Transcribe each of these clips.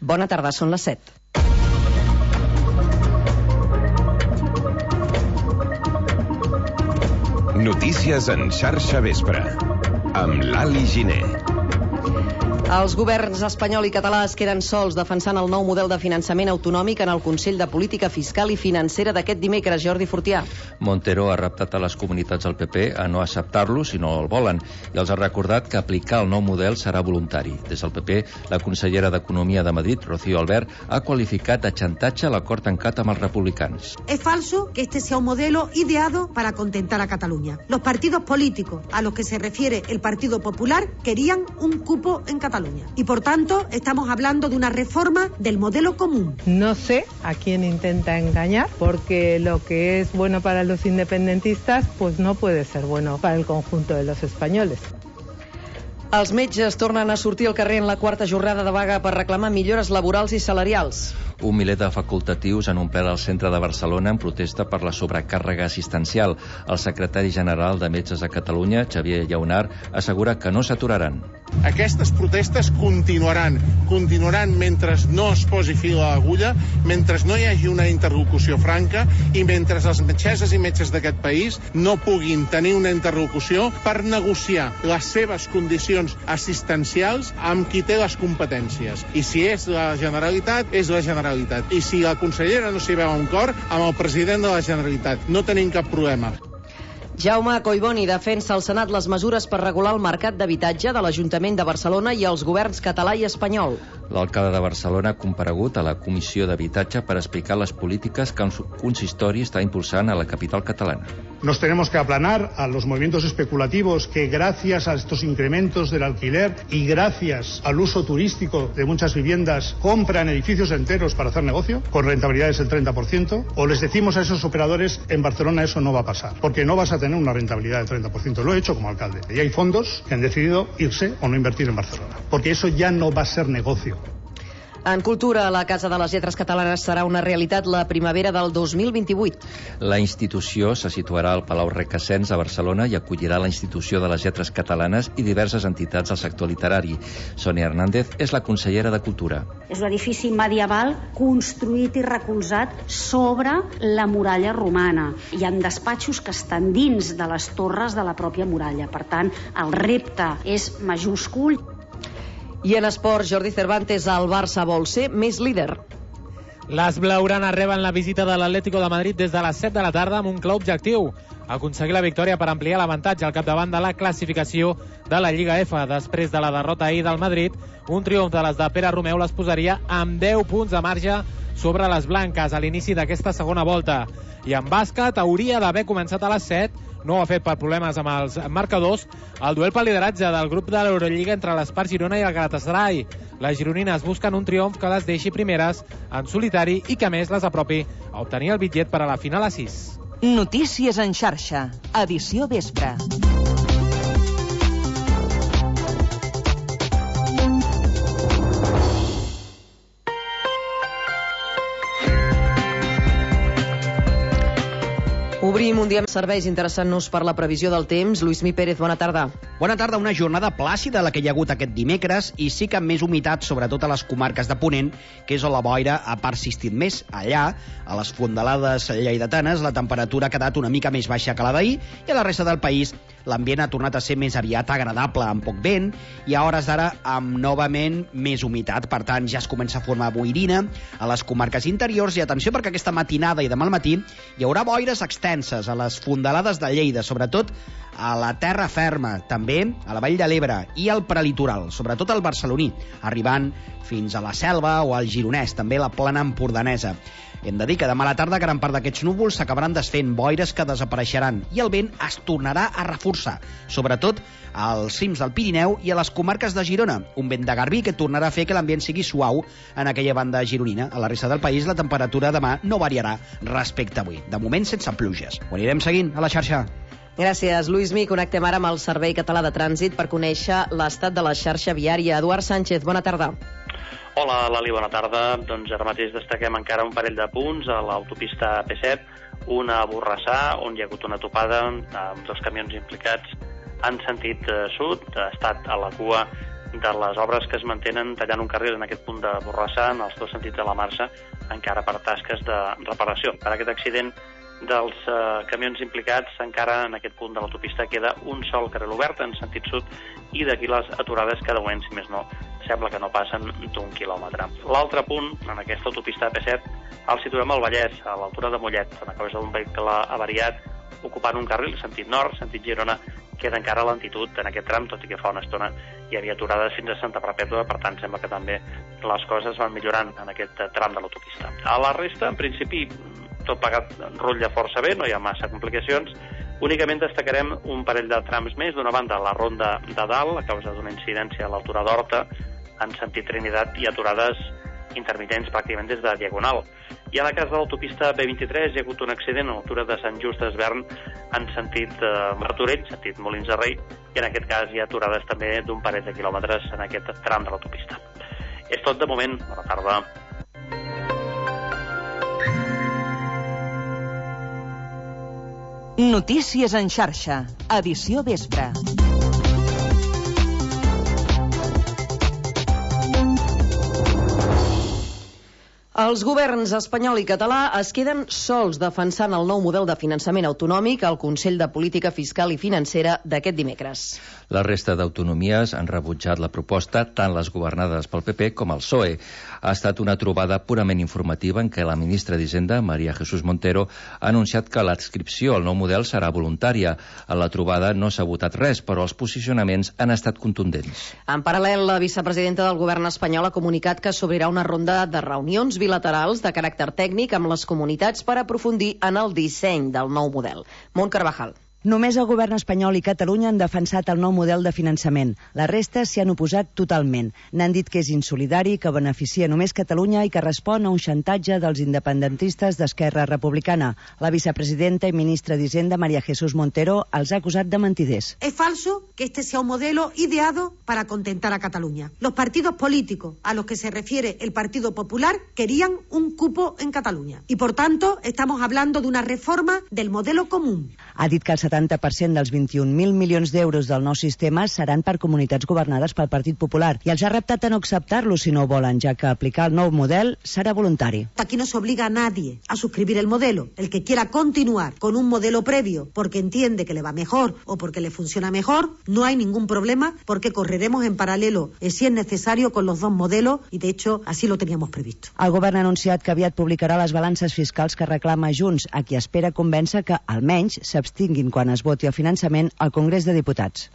Bona tarda, són les 7. Notícies en xarxa vespre, amb Lali Giner. Els governs espanyol i català es queden sols defensant el nou model de finançament autonòmic en el Consell de Política Fiscal i Financera d'aquest dimecres. Jordi Fortià. Montero ha reptat a les comunitats del PP a no acceptar-lo si no el volen i els ha recordat que aplicar el nou model serà voluntari. Des del PP, la consellera d'Economia de Madrid, Rocío Albert, ha qualificat de xantatge l'acord tancat amb els republicans. Es falso que este sea un modelo ideado para contentar a Cataluña. Los partidos políticos a los que se refiere el Partido Popular querían un cupo en Cataluña. Y por tanto, estamos hablando de una reforma del modelo común. No sé a quién intenta engañar, porque lo que es bueno para los independentistas, pues no puede ser bueno para el conjunto de los españoles. Els metges tornen a sortir al carrer en la quarta jornada de vaga per reclamar millores laborals i salarials. Un miler de facultatius han omplert el centre de Barcelona en protesta per la sobrecàrrega assistencial. El secretari general de Metges de Catalunya, Xavier Lleonart, assegura que no s'aturaran. Aquestes protestes continuaran mentre no es posi fil a l'agulla, mentre no hi hagi una interlocució franca i mentre les metgesses i metges d'aquest país no puguin tenir una interlocució per negociar les seves condicions assistencials amb qui té les competències. I si és la Generalitat, és la Generalitat. I si la consellera no s'hi veu en cor, amb el president de la Generalitat. No tenim cap problema. Jaume Collboni defensa al Senat les mesures per regular el mercat d'habitatge de l'Ajuntament de Barcelona i els governs català i espanyol. L'alcalde de Barcelona ha comparegut a la Comissió d'Habitatge per explicar les polítiques que el consistori està impulsant a la capital catalana. Nos tenemos que aplanar a los movimientos especulativos que, gracias a estos incrementos del alquiler y gracias al uso turístico de muchas viviendas, compran edificios enteros para hacer negocio, con rentabilidades del 30%, o les decimos a esos operadores, en Barcelona eso no va a pasar, porque no vas a tener una rentabilidad del 30%. Lo he hecho como alcalde. Y hay fondos que han decidido irse o no invertir en Barcelona, porque eso ya no va a ser negocio. En cultura, la Casa de les Lletres Catalanes serà una realitat la primavera del 2028. La institució se situarà al Palau Requesens a Barcelona i acollirà la Institució de les Lletres Catalanes i diverses entitats del sector literari. Sònia Hernández és la consellera de Cultura. És un edifici medieval construït i recolzat sobre la muralla romana. Hi ha despatxos que estan dins de les torres de la pròpia muralla. Per tant, el repte és majúscul. I en esport, Jordi Cervantes, el Barça vol ser més líder. Les blaugranes reben la visita de l'Atlético de Madrid des de les 7 de la tarda amb un clar objectiu: aconseguir la victòria per ampliar l'avantatge al capdavant de la classificació de la Lliga F. Després de la derrota ahir del Madrid, un triomf de les de Pere Romeu les posaria amb 10 punts de marge sobre les blanques a l'inici d'aquesta segona volta. I en bàsquet hauria d'haver començat a les 7, no ho ha fet per problemes amb els marcadors, el duel pel lideratge del grup de l'Eurolliga entre l'Espar Girona i el Galatasaray. Les gironines busquen un triomf que les deixi primeres en solitari i que a més les apropi a obtenir el bitllet per a la final a 6. Notícies en xarxa, edició vespre. Obrim un dia amb serveis interessant-nos per la previsió del temps. Lluís Pérez, bona tarda. Bona tarda, una jornada plàcida la que hi ha hagut aquest dimecres i sí que amb més humitat, sobretot a les comarques de Ponent, que és on la boira ha persistit més. Allà, a les fondalades lleidatanes, la temperatura ha quedat una mica més baixa que la d'ahir i a la resta del país l'ambient ha tornat a ser més aviat agradable, amb poc vent i a hores d'ara amb novament més humitat. Per tant, ja es comença a formar boirina a les comarques interiors i atenció perquè aquesta matinada i demà al matí hi haurà boires extenses a les fondalades de Lleida, sobretot a la terra ferma, també a la Vall de l'Ebre i al prelitoral, sobretot al barceloní, arribant fins a la Selva o al Gironès, també la plana empordanesa. Hem de dir que demà a la tarda gran part d'aquests núvols s'acabaran desfent, boires que desapareixeran i el vent es tornarà a reforçar, sobretot als cims del Pirineu i a les comarques de Girona, un vent de garbí que tornarà a fer que l'ambient sigui suau en aquella banda gironina. A la resta del país la temperatura demà no variarà respecte a avui, de moment sense pluges. Ho anirem seguint a la xarxa. Gràcies, Lluís. Connectem ara amb el Servei Català de Trànsit per conèixer l'estat de la xarxa viària. Eduard Sánchez, bona tarda. Hola, Lali, bona tarda. Doncs ara mateix destaquem encara un parell de punts a l'autopista P7, una a Borrassà, on hi ha hagut una topada amb els camions implicats en sentit sud, ha estat a la cua de les obres que es mantenen tallant un carril en aquest punt de Borrassà, en els dos sentits de la marxa, encara per tasques de reparació. Per aquest accident dels camions implicats, encara en aquest punt de l'autopista queda un sol carril obert en sentit sud i d'aquí les aturades que de moment, si més no, sembla que no passen d'1 quilòmetre. L'altre punt, en aquesta autopista AP7, el situem al Vallès, a l'altura de Mollet, on a causa d'un vehicle avariat ocupant un carril sentit nord, sentit Girona, queda encara lentitud en aquest tram, tot i que fa una estona hi havia aturades fins a Santa Perpètua, per tant sembla que també les coses van millorant en aquest tram de l'autopista. A la resta, en principi, tot plegat rutlla força bé, no hi ha massa complicacions. Únicament destacarem un parell de trams més. D'una banda, la ronda de dalt, a causa d'una incidència a l'altura d'Horta, en sentit Trinitat, i aturades intermitents pràcticament des de Diagonal. I en el cas de l'autopista B23 hi ha hagut un accident a l'altura de Sant Just d'Esvern en sentit Martorell, sentit Molins de Rei, i en aquest cas hi ha aturades també d'un parell de quilòmetres en aquest tram de l'autopista. És tot de moment. Bona tarda. Notícies en xarxa, edició vespre. Els governs espanyol i català es queden sols defensant el nou model de finançament autonòmic al Consell de Política Fiscal i Financera d'aquest dimecres. La resta d'autonomies han rebutjat la proposta, tant les governades pel PP com el PSOE. Ha estat una trobada purament informativa en què la ministra d'Hisenda, María Jesús Montero, ha anunciat que l'adscripció al nou model serà voluntària. A la trobada no s'ha votat res, però els posicionaments han estat contundents. En paral·lel, la vicepresidenta del govern espanyol ha comunicat que s'obrirà una ronda de reunions bilaterals de caràcter tècnic amb les comunitats per aprofundir en el disseny del nou model. Mont Carvajal. Només el govern espanyol i Catalunya han defensat el nou model de finançament. La resta s'hi han oposat totalment. N'han dit que és insolidari, que beneficia només Catalunya i que respon a un xantatge dels independentistes d'Esquerra Republicana. La vicepresidenta y ministra d'Hisenda, María Jesús Montero, els ha acusat de mentiders. Es falso que este sea un modelo ideado para contentar a Cataluña. Los partidos políticos a los que se refiere el Partido Popular querían un cupo en Cataluña. Y por tanto, estamos hablando de una reforma del modelo común. Ha dit que el 70% dels 21.000 milions d'euros del nou sistema seran per comunitats governades pel Partit Popular i els ha reptat a no acceptar-lo si no ho volen, ja que aplicar el nou model serà voluntari. Aquí no se obliga a nadie a suscribir el modelo. El que quiera continuar con un modelo previo porque entiende que le va mejor o porque le funciona mejor, no hay ningún problema porque correremos en paralelo, si es necesario, con los dos modelos y de hecho así lo teníamos previsto. El govern ha anunciat que aviat publicarà les balances fiscals que reclama Junts, a qui espera convèncer que almenys s'abstinguin quan es voti el finançament al Congrés de Diputats.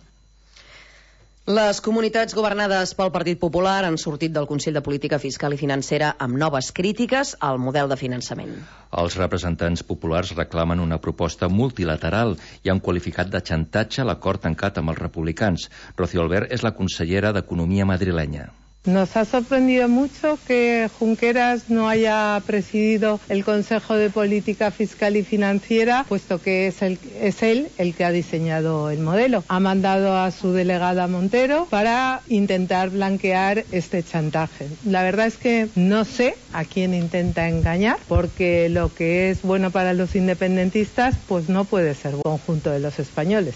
Les comunitats governades pel Partit Popular han sortit del Consell de Política Fiscal i Financera amb noves crítiques al model de finançament. Els representants populars reclamen una proposta multilateral i han qualificat de xantatge l'acord tancat amb els republicans. Rocío Albert és la consellera d'Economia madrilenya. Nos ha sorprendido mucho que Junqueras no haya presidido el Consejo de Política Fiscal y Financiera, puesto que es él el que ha diseñado el modelo. Ha mandado a su delegada Montero para intentar blanquear este chantaje. La verdad es que no sé a quién intenta engañar, porque lo que es bueno para los independentistas pues no puede ser el conjunto de los españoles.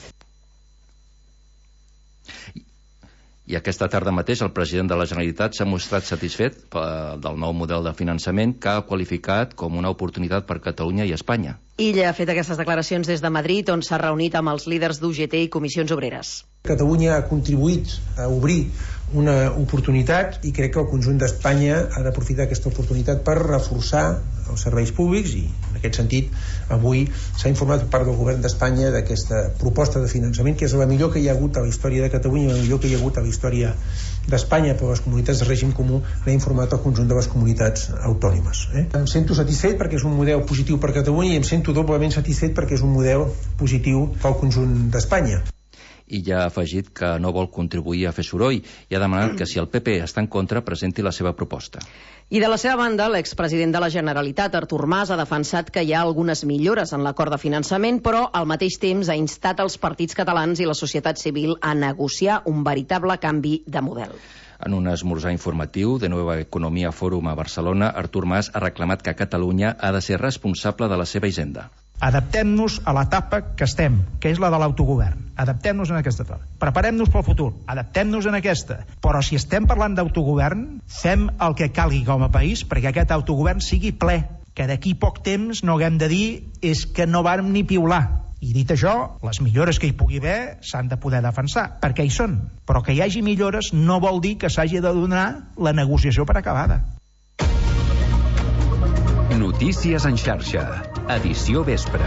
I aquesta tarda mateix el president de la Generalitat s'ha mostrat satisfet del nou model de finançament que ha qualificat com una oportunitat per Catalunya i Espanya. Illa ha fet aquestes declaracions des de Madrid, on s'ha reunit amb els líders d'UGT i comissions obreres. Catalunya ha contribuït a obrir una oportunitat i crec que el conjunt d'Espanya ha d'aprofitar aquesta oportunitat per reforçar els serveis públics i en aquest sentit avui s'ha informat per part del govern d'Espanya d'aquesta proposta de finançament que és la millor que hi ha hagut a la història de Catalunya i la millor que hi ha hagut a la història d'Espanya, però les comunitats de règim comú l'ha informat al conjunt de les comunitats autònomes. Em sento satisfet perquè és un model positiu per Catalunya i em sento doblement satisfet perquè és un model positiu pel conjunt d'Espanya. I ja ha afegit que no vol contribuir a fer soroll i ha demanat que si el PP està en contra presenti la seva proposta. I de la seva banda, l'expresident de la Generalitat, Artur Mas, ha defensat que hi ha algunes millores en l'acord de finançament, però al mateix temps ha instat els partits catalans i la societat civil a negociar un veritable canvi de model. En un esmorzar informatiu de Nueva Economía Fórum a Barcelona, Artur Mas ha reclamat que Catalunya ha de ser responsable de la seva hisenda. Adaptem-nos a l'etapa que estem, que és la de l'autogovern. Adaptem-nos en aquesta etapa. Preparem-nos pel futur. Adaptem-nos en aquesta. Però si estem parlant d'autogovern, fem el que calgui com a país perquè aquest autogovern sigui ple. Que d'aquí poc temps no haguem de dir és que no vàrem ni piular. I dit això, les millores que hi pugui haver s'han de poder defensar, perquè hi són. Però que hi hagi millores no vol dir que s'hagi de donar la negociació per acabada. Notícies en xarxa, edició vespre.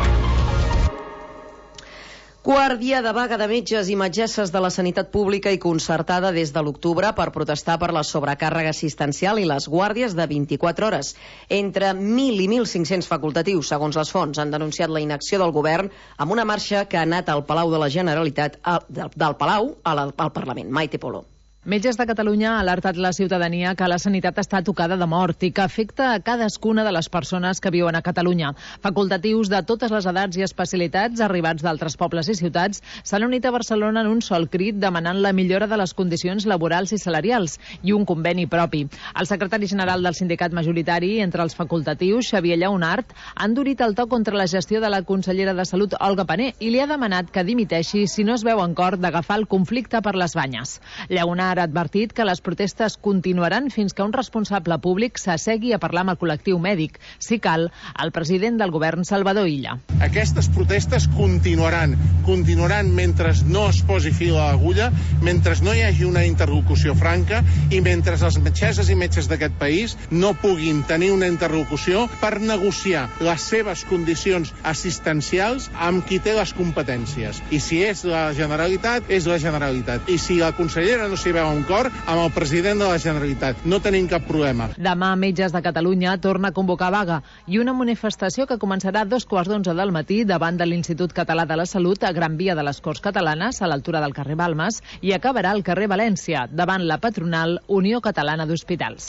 Quart dia de vaga de metges i metgesses de la sanitat pública i concertada des de l'octubre per protestar per la sobrecàrrega assistencial i les guàrdies de 24 hores. Entre 1.000 i 1.500 facultatius, segons les fonts, han denunciat la inacció del govern amb una marxa que ha anat al Palau de la Generalitat, del Palau al Parlament. Maite Polo. Metges de Catalunya ha alertat la ciutadania que la sanitat està tocada de mort i que afecta a cadascuna de les persones que viuen a Catalunya. Facultatius de totes les edats i especialitats, arribats d'altres pobles i ciutats, s'han unit a Barcelona en un sol crit demanant la millora de les condicions laborals i salarials i un conveni propi. El secretari general del sindicat majoritari entre els facultatius, Xavier Lleonart, ha endurit el to contra la gestió de la consellera de Salut, Olga Pané, i li ha demanat que dimiteixi si no es veu en cor d'agafar el conflicte per les banyes. Lleonart ha advertit que les protestes continuaran fins que un responsable públic s'assegui a parlar amb el col·lectiu mèdic. Si cal, el president del govern, Salvador Illa. Aquestes protestes continuaran mentre no es posi fil a l'agulla, mentre no hi hagi una interlocució franca i mentre les metgesses i metges d'aquest país no puguin tenir una interlocució per negociar les seves condicions assistencials amb qui té les competències. I si és la Generalitat, és la Generalitat. I si la consellera no s'hi veu en cor, amb el president de la Generalitat. No tenim cap problema. Demà, Metges de Catalunya torna a convocar vaga i una manifestació que començarà a 11:15 del matí davant de l'Institut Català de la Salut a Gran Via de les Corts Catalanes, a l'altura del carrer Balmes, i acabarà al carrer València, davant la patronal Unió Catalana d'Hospitals.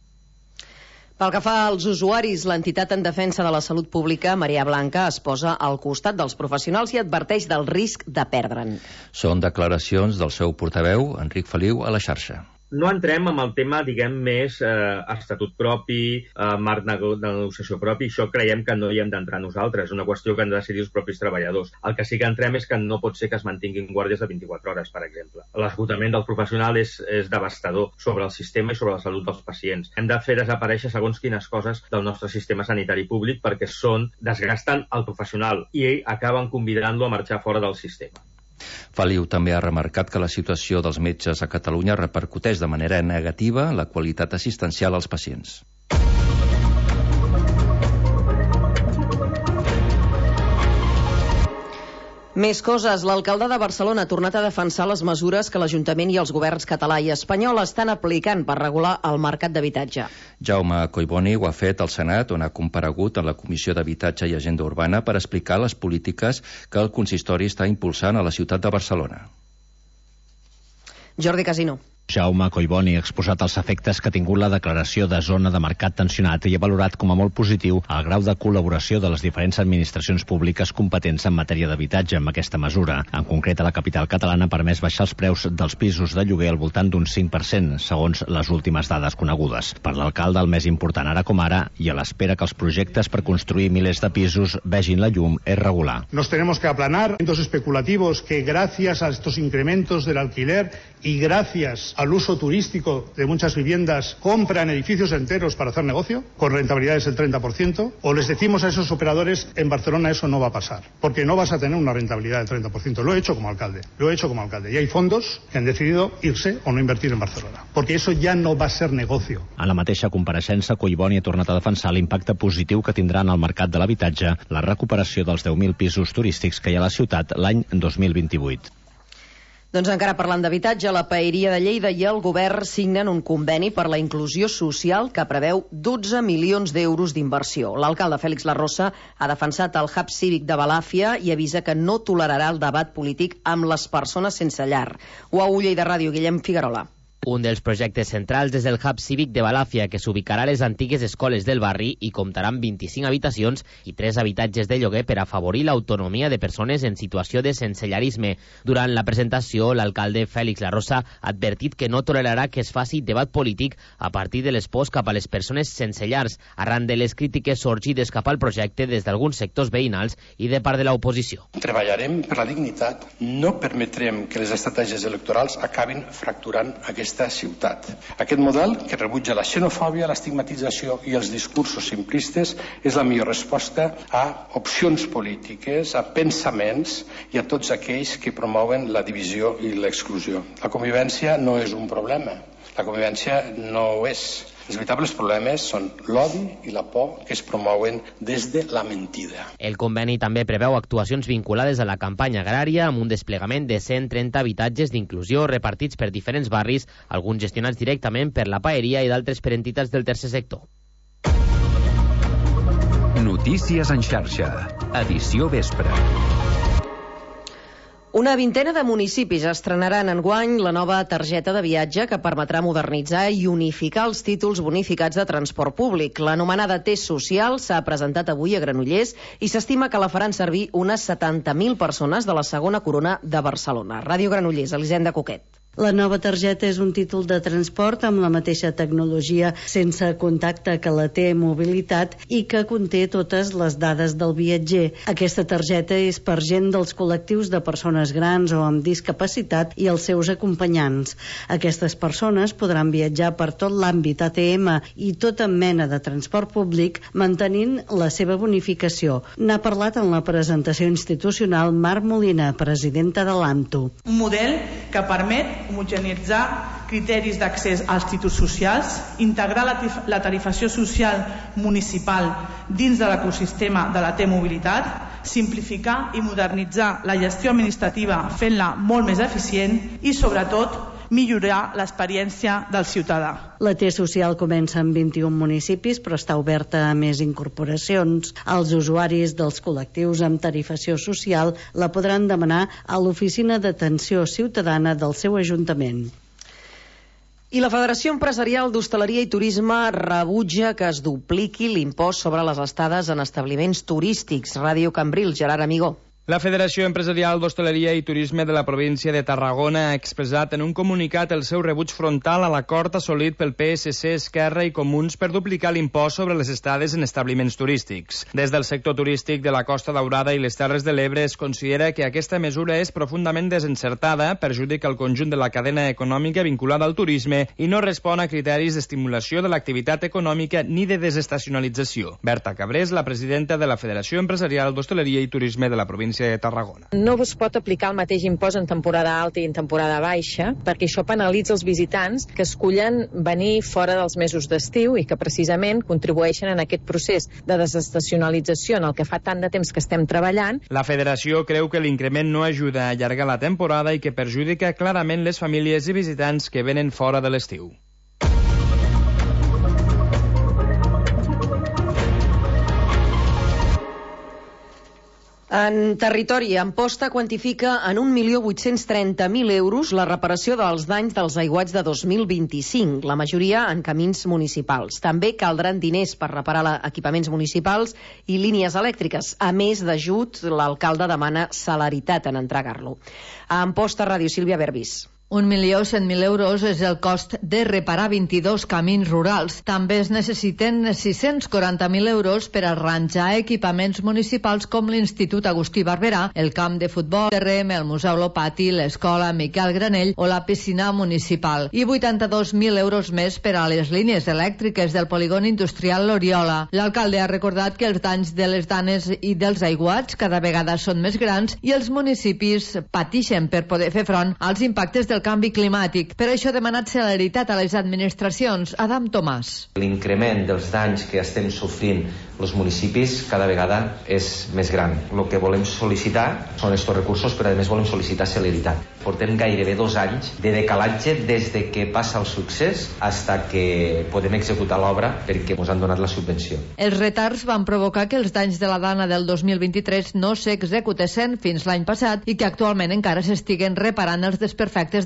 Pel que fa als usuaris, l'entitat en defensa de la salut pública, Marea Blanca, es posa al costat dels professionals i adverteix del risc de perdre'n. Són declaracions del seu portaveu, Enric Feliu, a la xarxa. No entrem amb el tema, diguem, més estatut propi, marc de negociació propi. Això creiem que no hi hem d'entrar nosaltres. És una qüestió que han de decidir els propis treballadors. El que sí que entrem és que no pot ser que es mantinguin guàrdies de 24 hores, per exemple. L'esgotament del professional és devastador sobre el sistema i sobre la salut dels pacients. Hem de fer desaparèixer segons quines coses del nostre sistema sanitari públic perquè desgasten el professional i acaben convidant-lo a marxar fora del sistema. Feliu també ha remarcat que la situació dels metges a Catalunya repercuteix de manera negativa en la qualitat assistencial als pacients. Més coses. L'alcalde de Barcelona ha tornat a defensar les mesures que l'Ajuntament i els governs català i espanyol estan aplicant per regular el mercat d'habitatge. Jaume Collboni ho ha fet al Senat, on ha comparegut en la Comissió d'Habitatge i Agenda Urbana per explicar les polítiques que el consistori està impulsant a la ciutat de Barcelona. Jordi Casino. Jaume Collboni ha exposat els efectes que ha tingut la declaració de zona de mercat tensionat i ha valorat com a molt positiu el grau de col·laboració de les diferents administracions públiques competents en matèria d'habitatge amb aquesta mesura. En concret, a la capital catalana ha permès baixar els preus dels pisos de lloguer al voltant d'un 5%, segons les últimes dades conegudes. Per l'alcalde, el més important ara com ara, i a l'espera que els projectes per construir milers de pisos vegin la llum, és regular. Nos tenemos que aplanar especulativos que gracias a estos incrementos del alquiler y gracias al uso turístico de muchas viviendas compran edificios enteros para hacer negocio, con rentabilidades del 30%, o les decimos a esos operadores, en Barcelona eso no va a pasar, porque no vas a tener una rentabilidad del 30%. Lo he hecho como alcalde. Y hay fondos que han decidido irse o no invertir en Barcelona, porque eso ya no va a ser negocio. A la mateixa compareixença, Collboni ha tornat a defensar l'impacte positiu que tindrà en el mercat de l'habitatge la recuperació dels 10.000 pisos turístics que hi ha a la ciutat l'any 2028. Doncs encara parlant d'habitatge, la Paeria de Lleida i el govern signen un conveni per la inclusió social que preveu 12 milions d'euros d'inversió. L'alcalde Fèlix Larrosa ha defensat el hub cívic de Balàfia i avisa que no tolerarà el debat polític amb les persones sense llar. UAU Lleida Ràdio, Guillem Figuerola. Un dels projectes centrals és el Hub Cívic de Balàfia, que s'ubicarà a les antigues escoles del barri i comptarà amb 25 habitacions i 3 habitatges de lloguer per afavorir l'autonomia de persones en situació de sensellarisme. Durant la presentació, l'alcalde Fèlix Larrosa ha advertit que no tolerarà que es faci debat polític a partir de les pors cap a les persones sense llars, arran de les crítiques sorgides cap al projecte des d'alguns sectors veïnals i de part de l'oposició. Treballarem per la dignitat, no permetrem que les estratègies electorals acabin fracturant aquesta ciutat. Aquest model, que rebutja la xenofòbia, l'estigmatització i els discursos simplistes, és la millor resposta a opcions polítiques, a pensaments i a tots aquells que promouen la divisió i l'exclusió. La convivència no és un problema. La convivència no ho és. Els veritables problemes són l'odi i la por que es promouen des de la mentida. El conveni també preveu actuacions vinculades a la campanya agrària amb un desplegament de 130 habitatges d'inclusió repartits per diferents barris, alguns gestionats directament per la paeria i d'altres per entitats del tercer sector. Notícies en xarxa. Edició vespre. Una vintena de municipis estrenaran enguany la nova targeta de viatge que permetrà modernitzar i unificar els títols bonificats de transport públic. L'anomenada T Social s'ha presentat avui a Granollers i s'estima que la faran servir unes 70.000 persones de la segona corona de Barcelona. Ràdio Granollers, Elisenda Coquet. La nova targeta és un títol de transport amb la mateixa tecnologia sense contacte que la T-Mobilitat i que conté totes les dades del viatger. Aquesta targeta és per gent dels col·lectius de persones grans o amb discapacitat i els seus acompanyants. Aquestes persones podran viatjar per tot l'àmbit ATM i tota mena de transport públic mantenint la seva bonificació. N'ha parlat en la presentació institucional Mar Molina, presidenta de l'AMTU. Un model que permet homogeneïtzar criteris d'accés als títols socials, integrar la tarifació social municipal dins de l'ecosistema de la T-Mobilitat, simplificar i modernitzar la gestió administrativa fent-la molt més eficient i, sobretot, millorar l'experiència del ciutadà. La T-Social comença en 21 municipis, però està oberta a més incorporacions. Els usuaris dels col·lectius amb tarifació social la podran demanar a l'Oficina d'Atenció Ciutadana del seu Ajuntament. I la Federació Empresarial d'Hostaleria i Turisme rebutja que es dupliqui l'impost sobre les estades en establiments turístics. Ràdio Cambrils, Gerard Amigó. La Federació Empresarial d'Hostaleria i Turisme de la província de Tarragona ha expressat en un comunicat el seu rebuig frontal a l'acord assolit pel PSC, Esquerra i Comuns per duplicar l'impost sobre les estades en establiments turístics. Des del sector turístic de la Costa Daurada i les Terres de l'Ebre es considera que aquesta mesura és profundament desencertada, perjudica el conjunt de la cadena econòmica vinculada al turisme i no respon a criteris d'estimulació de l'activitat econòmica ni de desestacionalització. Berta Cabrés, la presidenta de la Federació Empresarial d'Hostaleria i Turisme de la província de Tarragona. No es pot aplicar el mateix impost en temporada alta i en temporada baixa, perquè això penalitza els visitants que escullen venir fora dels mesos d'estiu i que precisament contribueixen en aquest procés de desestacionalització en el que fa tant de temps que estem treballant. La Federació creu que l'increment no ajuda a allargar la temporada i que perjudica clarament les famílies i visitants que venen fora de l'estiu. En territori, Amposta quantifica en 1.830.000 euros la reparació dels danys dels aiguats de 2025, la majoria en camins municipals. També caldran diners per reparar equipaments municipals i línies elèctriques. A més d'ajut, l'alcalde demana celeritat en entregar-lo. A Amposta, Ràdio, Sílvia Berbis. 1.100.000 euros és el cost de reparar 22 camins rurals. També es necessiten 640.000 euros per arranjar equipaments municipals com l'Institut Agustí Barberà, el camp de futbol TRM, el Museu Lopati, l'Escola Miquel Granell o la piscina municipal. I 82.000 euros més per a les línies elèctriques del polígon industrial L'Oriola. L'alcalde ha recordat que els danys de les danes i dels aiguats cada vegada són més grans i els municipis patixen per poder fer front als impactes del canvi climàtic. Per això ha demanat celeritat a les administracions. Adam Tomàs. L'increment dels danys que estem sofrint els municipis cada vegada és més gran. El que volem sol·licitar són aquests recursos, però a més volem sol·licitar celeritat. Portem gairebé 2 anys de decalatge des de que passa el succés fins que podem executar l'obra perquè ens han donat la subvenció. Els retards van provocar que els danys de la dana del 2023 no s'executessin fins l'any passat i que actualment encara s'estiguen reparant els desperfectes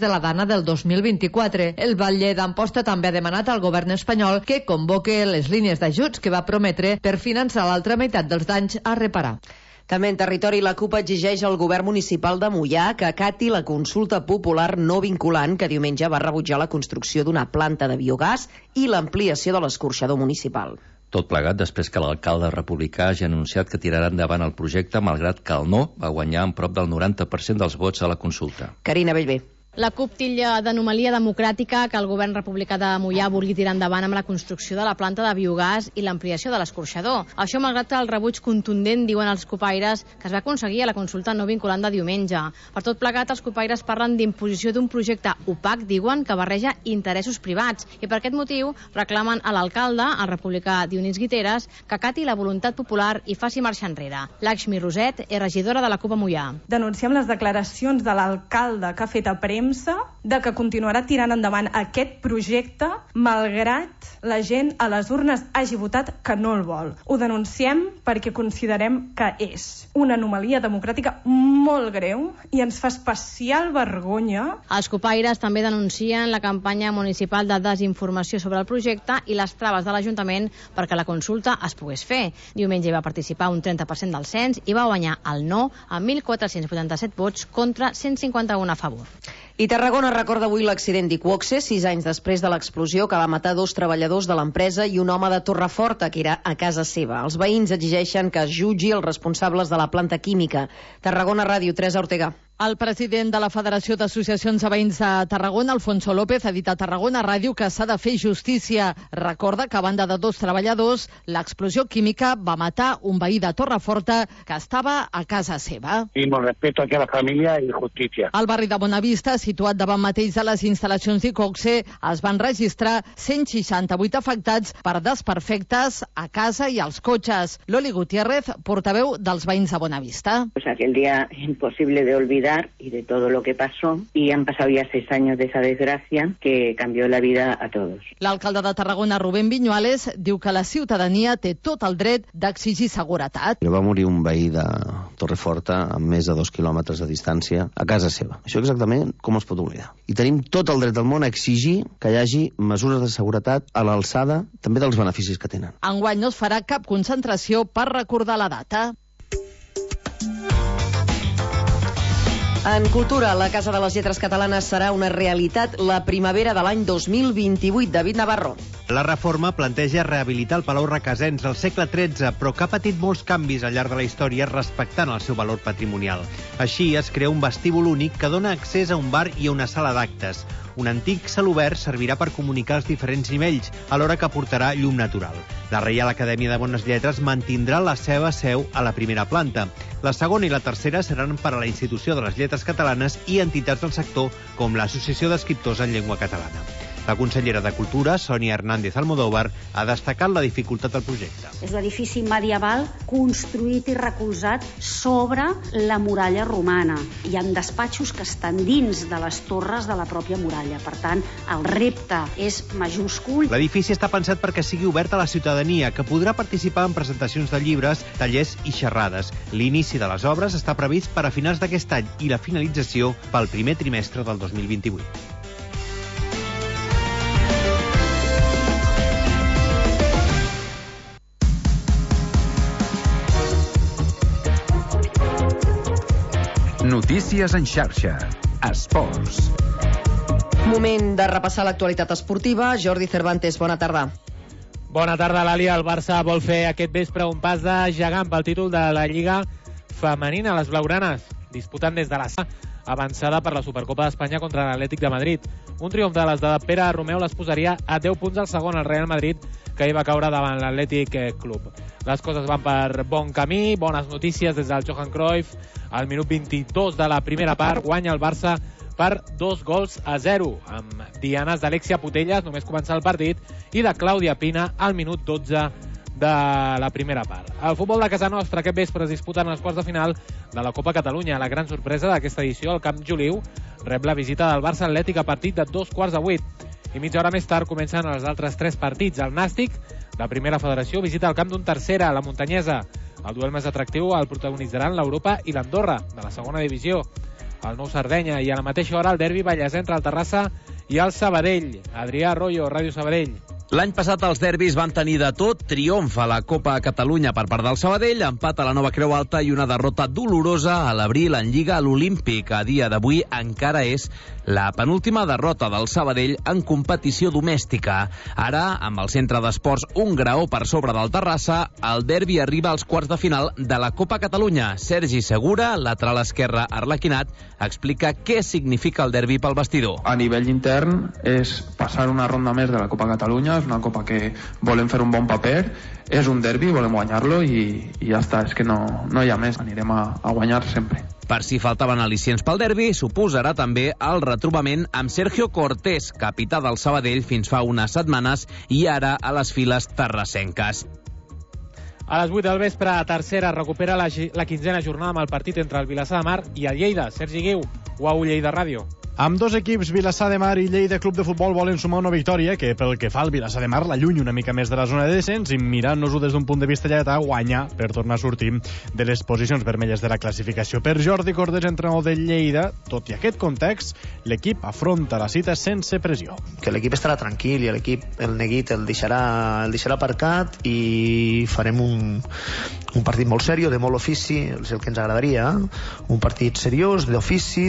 de la Dana del 2024. El Batlle d'Amposta també ha demanat al govern espanyol que convoque les línies d'ajuts que va prometre per finançar l'altra meitat dels danys a reparar. També en territori, la CUP exigeix al govern municipal de Moià que acati la consulta popular no vinculant que diumenge va rebutjar la construcció d'una planta de biogàs i l'ampliació de l'escorxador municipal. Tot plegat després que l'alcalde republicà hagi anunciat que tirarà endavant el projecte, malgrat que el no va guanyar amb prop del 90% dels vots a la consulta. Carina Bellver. La CUP titlla d'anomalia democràtica que el govern republicà de Moià vulgui tirar endavant amb la construcció de la planta de biogàs i l'ampliació de l'escorxador. Això malgrat el rebuig contundent, diuen els copaires, que es va aconseguir a la consulta no vinculant de diumenge. Per tot plegat, els copaires parlen d'imposició d'un projecte opac, diuen, que barreja interessos privats. I per aquest motiu reclamen a l'alcalde, el republicà Dionís Guiteras, que acati la voluntat popular i faci marxa enrere. Lakshmi Roset és regidora de la CUP a Moià. Denunciem les declaracions de l'alcalde que ha fet a premsa de que continuarà tirant endavant aquest projecte malgrat la gent a les urnes hagi votat que no el vol. Ho denunciem perquè considerem que és una anomalia democràtica molt greu i ens fa especial vergonya. Els copaires també denuncien la campanya municipal de desinformació sobre el projecte i les traves de l'Ajuntament perquè la consulta es pogués fer. Diumenge hi va participar un 30% del cens i va guanyar el no amb 1.487 vots contra 151 a favor. I Tarragona recorda avui l'accident d'Iqoxe, 6 anys després de l'explosió que va matar 2 treballadors de l'empresa i un home de Torreforta, que era a casa seva. Els veïns exigeixen que es jutgi els responsables de la planta química. Tarragona Ràdio, Teresa Ortega. El president de la Federació d'Associacions de Veïns de Tarragona, Alfonso López, ha dit a Tarragona Ràdio que s'ha de fer justícia. Recorda que a banda de 2 treballadors, l'explosió química va matar un veí de Torreforta que estava a casa seva. Y con respeto aquí a la familia y justicia. Al barri de Bonavista, situat davant mateix de les instal·lacions d'Iqoxe, es van registrar 168 afectats per desperfectes a casa i als cotxes. Loli Gutiérrez, portaveu dels veïns de Bonavista. Pues aquel día imposible de olvidar y de todo lo que pasó, y han pasado ya 6 años de esa desgracia que cambió la vida a todos. L'alcalde de Tarragona, Rubén Viñuales, diu que la ciutadania té tot el dret d'exigir seguretat. Va morir un veí de Torreforta amb més de 2 quilòmetres de distància a casa seva. Això exactament com es pot oblidar. I tenim tot el dret del món a exigir que hi hagi mesures de seguretat a l'alçada també dels beneficis que tenen. Enguany no es farà cap concentració per recordar la data. En cultura, la Casa de les Lletres Catalanes serà una realitat la primavera de l'any 2028. David Navarro. La reforma planteja rehabilitar el Palau Requesens al segle XIII, però que ha patit molts canvis al llarg de la història respectant el seu valor patrimonial. Així es crea un vestíbul únic que dona accés a un bar i a una sala d'actes. Un antic celobert servirà per comunicar els diferents nivells, alhora que aportarà llum natural. La Reial Acadèmia de Bones Lletres mantindrà la seva seu a la primera planta. La segona i la tercera seran per a la Institució de les Lletres Catalanes i entitats del sector com l'Associació d'Escriptors en Llengua Catalana. La consellera de Cultura, Sònia Hernández Almodóvar, ha destacat la dificultat del projecte. És un edifici medieval construït i recolzat sobre la muralla romana. Hi ha despatxos que estan dins de les torres de la pròpia muralla. Per tant, el repte és majúscul. L'edifici està pensat perquè sigui obert a la ciutadania, que podrà participar en presentacions de llibres, tallers i xerrades. L'inici de les obres està previst per a finals d'aquest any i la finalització pel primer trimestre del 2028. Notícies en xarxa. Esports. Moment de repassar l'actualitat esportiva. Jordi Cervantes, bona tarda. Bona tarda, Làlia. El Barça vol fer aquest vespre un pas de gegant pel títol de la Lliga Femenina. Les blaugranes disputant des de la avançada per la Supercopa d'Espanya contra l'Atlètic de Madrid. Un triomf de les de Pere Romeu les posaria a 10 punts al segon, el Real Madrid, que hi va caure davant l'Atlètic Club. Les coses van per bon camí, bones notícies des del Johan Cruyff. Al minut 22 de la primera part guanya el Barça per 2-0, amb dianes d'Alexia Putellas, només començar el partit, i de Clàudia Pina al minut 12 de la primera part. El futbol de casa nostra aquest vespre es disputen els quarts de final de la Copa Catalunya. La gran sorpresa d'aquesta edició, el Camp Joliu, rep la visita del Barça Atlètic a partit de 7:15. I mitja hora més tard comencen els altres 3 partits. El Nàstic, de primera federació, visita el camp d'un tercera, la Muntanyesa. El duel més atractiu el protagonitzaran l'Europa i l'Andorra, de la segona divisió. al Nou Sardenya, i a la mateixa hora el derbi vallès entre el Terrassa i el Sabadell. Adrià Arroyo, Ràdio Sabadell. L'any passat els derbis van tenir de tot, triomf a la Copa Catalunya per part del Sabadell, empat a la Nova Creu Alta i una derrota dolorosa a l'abril en Lliga a l'Olímpic. A dia d'avui encara és la penúltima derrota del Sabadell en competició domèstica. Ara, amb el centre d'esports un graó per sobre del Terrassa, el derbi arriba als quarts de final de la Copa Catalunya. Sergi Segura, lateral esquerre arlequinat, explica què significa el derbi pel vestidor. A nivell intern és passar una ronda més de la Copa Catalunya, és una copa que volem fer un bon paper, és un derbi, volem guanyar-lo i ja està, és que no hi ha més, anirem a guanyar sempre. Per si faltaven al·licients pel derbi, suposarà també el retrobament amb Sergio Cortés, capità del Sabadell fins fa unes setmanes i ara a les files terrassenques. A les 8 del vespre, tercera, recupera la 15a jornada amb el partit entre el Vilassar de Mar i el Lleida. Sergi Guiu, UAU Lleida Ràdio. Amb dos equips, Vilassar de Mar i Lleida Club de Futbol, volen sumar una victòria que, pel que fa al Vilassar de Mar, l'allunya una mica més de la zona de descens i, mirant-nos-ho des d'un punt de vista lletà, guanyar per tornar a sortir de les posicions vermelles de la classificació. Per Jordi Cordés, entrenador de Lleida, tot i aquest context, l'equip afronta la cita sense pressió. Que l'equip estarà tranquil i l'equip, el neguit, el deixarà aparcat i farem un partit molt seriós, de molt ofici, és el que ens agradaria, un partit seriós, d'ofici,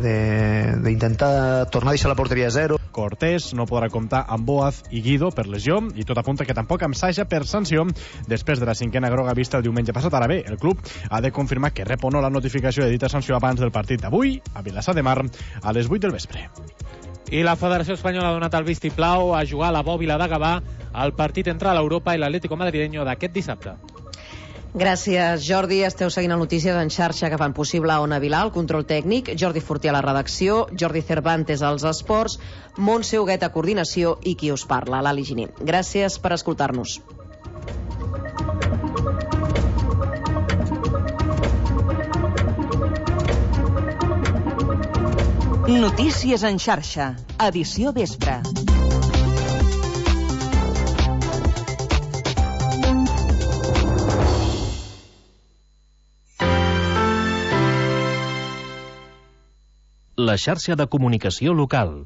d'intentar tornar a deixar la porteria a zero. Cortés no podrà comptar amb Boaz i Guido per lesió i tot apunta que tampoc amb Saja per sanció després de la 5a groga vista el diumenge passat. Ara bé, el club ha de confirmar que rep o no la notificació de dita sanció abans del partit d'avui a Vilassar de Mar a les 8 del vespre. I la Federació Espanyola ha donat el vistiplau a jugar a la Bòbila de Gavà al partit entre l'Europa i l'Atlético Madrileño d'aquest dissabte. Gràcies, Jordi. Esteu seguint les notícies en xarxa que fan possible Ona Vilà, el control tècnic, Jordi Fortí a la redacció, Jordi Cervantes als esports, Montse Huguet a coordinació i qui us parla, l'Ali Giner. Gràcies per escoltar-nos. Notícies en xarxa, edició vespre. La xarxa de comunicació local.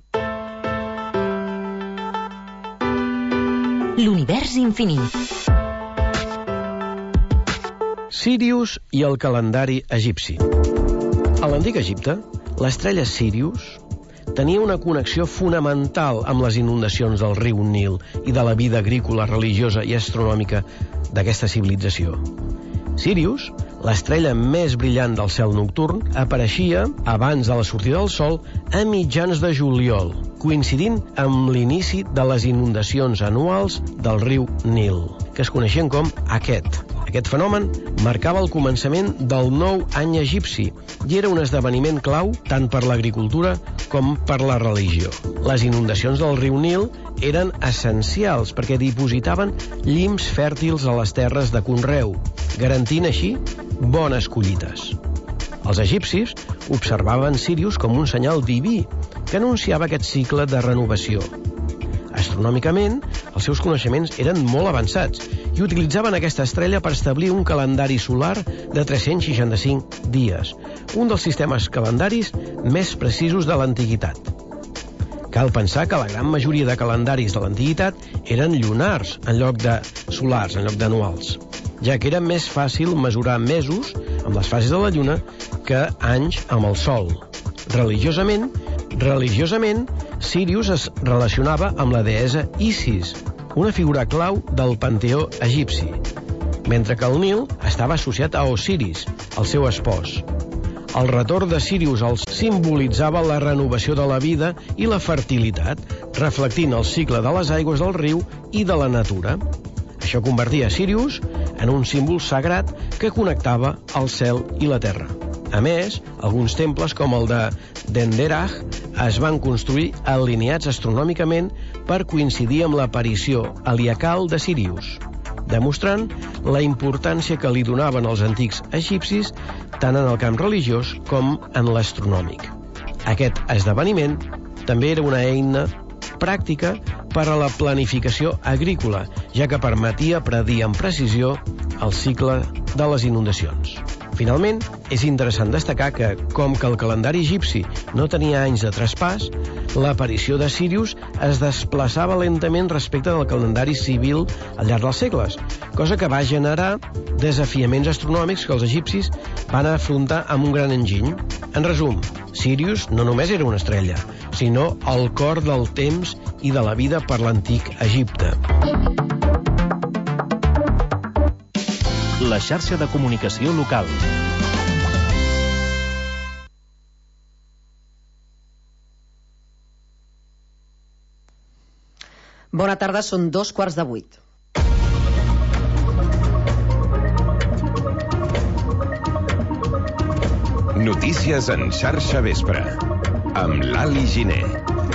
L'univers infinit. Sírius i el calendari egipci. A l'antic Egipte, l'estrella Sírius tenia una connexió fonamental amb les inundacions del riu Nil i de la vida agrícola, religiosa i astronòmica d'aquesta civilització. Sírius, l'estrella més brillant del cel nocturn, apareixia abans de la sortida del sol a mitjans de juliol, coincidint amb l'inici de les inundacions anuals del riu Nil, que es coneixien com Aquest. Aquest fenomen marcava el començament del nou any egipci i era un esdeveniment clau tant per l'agricultura com per la religió. Les inundacions del riu Nil eren essencials perquè dipositaven llims fèrtils a les terres de conreu, garantint així bones collites. Els egipcis observaven Sírius com un senyal diví que anunciava aquest cicle de renovació. Astronòmicament, els seus coneixements eren molt avançats i utilitzaven aquesta estrella per establir un calendari solar de 365 dies, un dels sistemes calendaris més precisos de l'antiguitat. Cal pensar que la gran majoria de calendaris de l'antiguitat eren lunars en lloc de solars, en lloc d'anuals, ja que era més fàcil mesurar mesos amb les fases de la lluna que anys amb el sol. Religiosament, Sírius es relacionava amb la deessa Isis, una figura clau del panteó egipci, mentre que el Nil estava associat a Osiris, el seu espòs. El retorn de Sírius els simbolitzava la renovació de la vida i la fertilitat, reflectint el cicle de les aigües del riu i de la natura. Això convertia Sírius en un símbol sagrat que connectava el cel i la terra. A més, alguns temples com el de Denderah es van construir alineats astronòmicament per coincidir amb l'aparició heliacal de Sírius, demostrant la importància que li donaven els antics egipcis tant en el camp religiós com en l'astronòmic. Aquest esdeveniment també era una eina pràctica per a la planificació agrícola, ja que permetia predir amb precisió el cicle de les inundacions. Finalment, és interessant destacar que, com que el calendari egipci no tenia anys de traspàs, l'aparició de Sírius es desplaçava lentament respecte del calendari civil al llarg dels segles, cosa que va generar desafiaments astronòmics que els egipcis van afrontar amb un gran enginy. En resum, Sírius no només era una estrella, sinó el cor del temps i de la vida per l'antic Egipte. La xarxa de comunicació local. Bona tarda, són 7:45. Notícies en xarxa vespre, amb l'Ali Giner.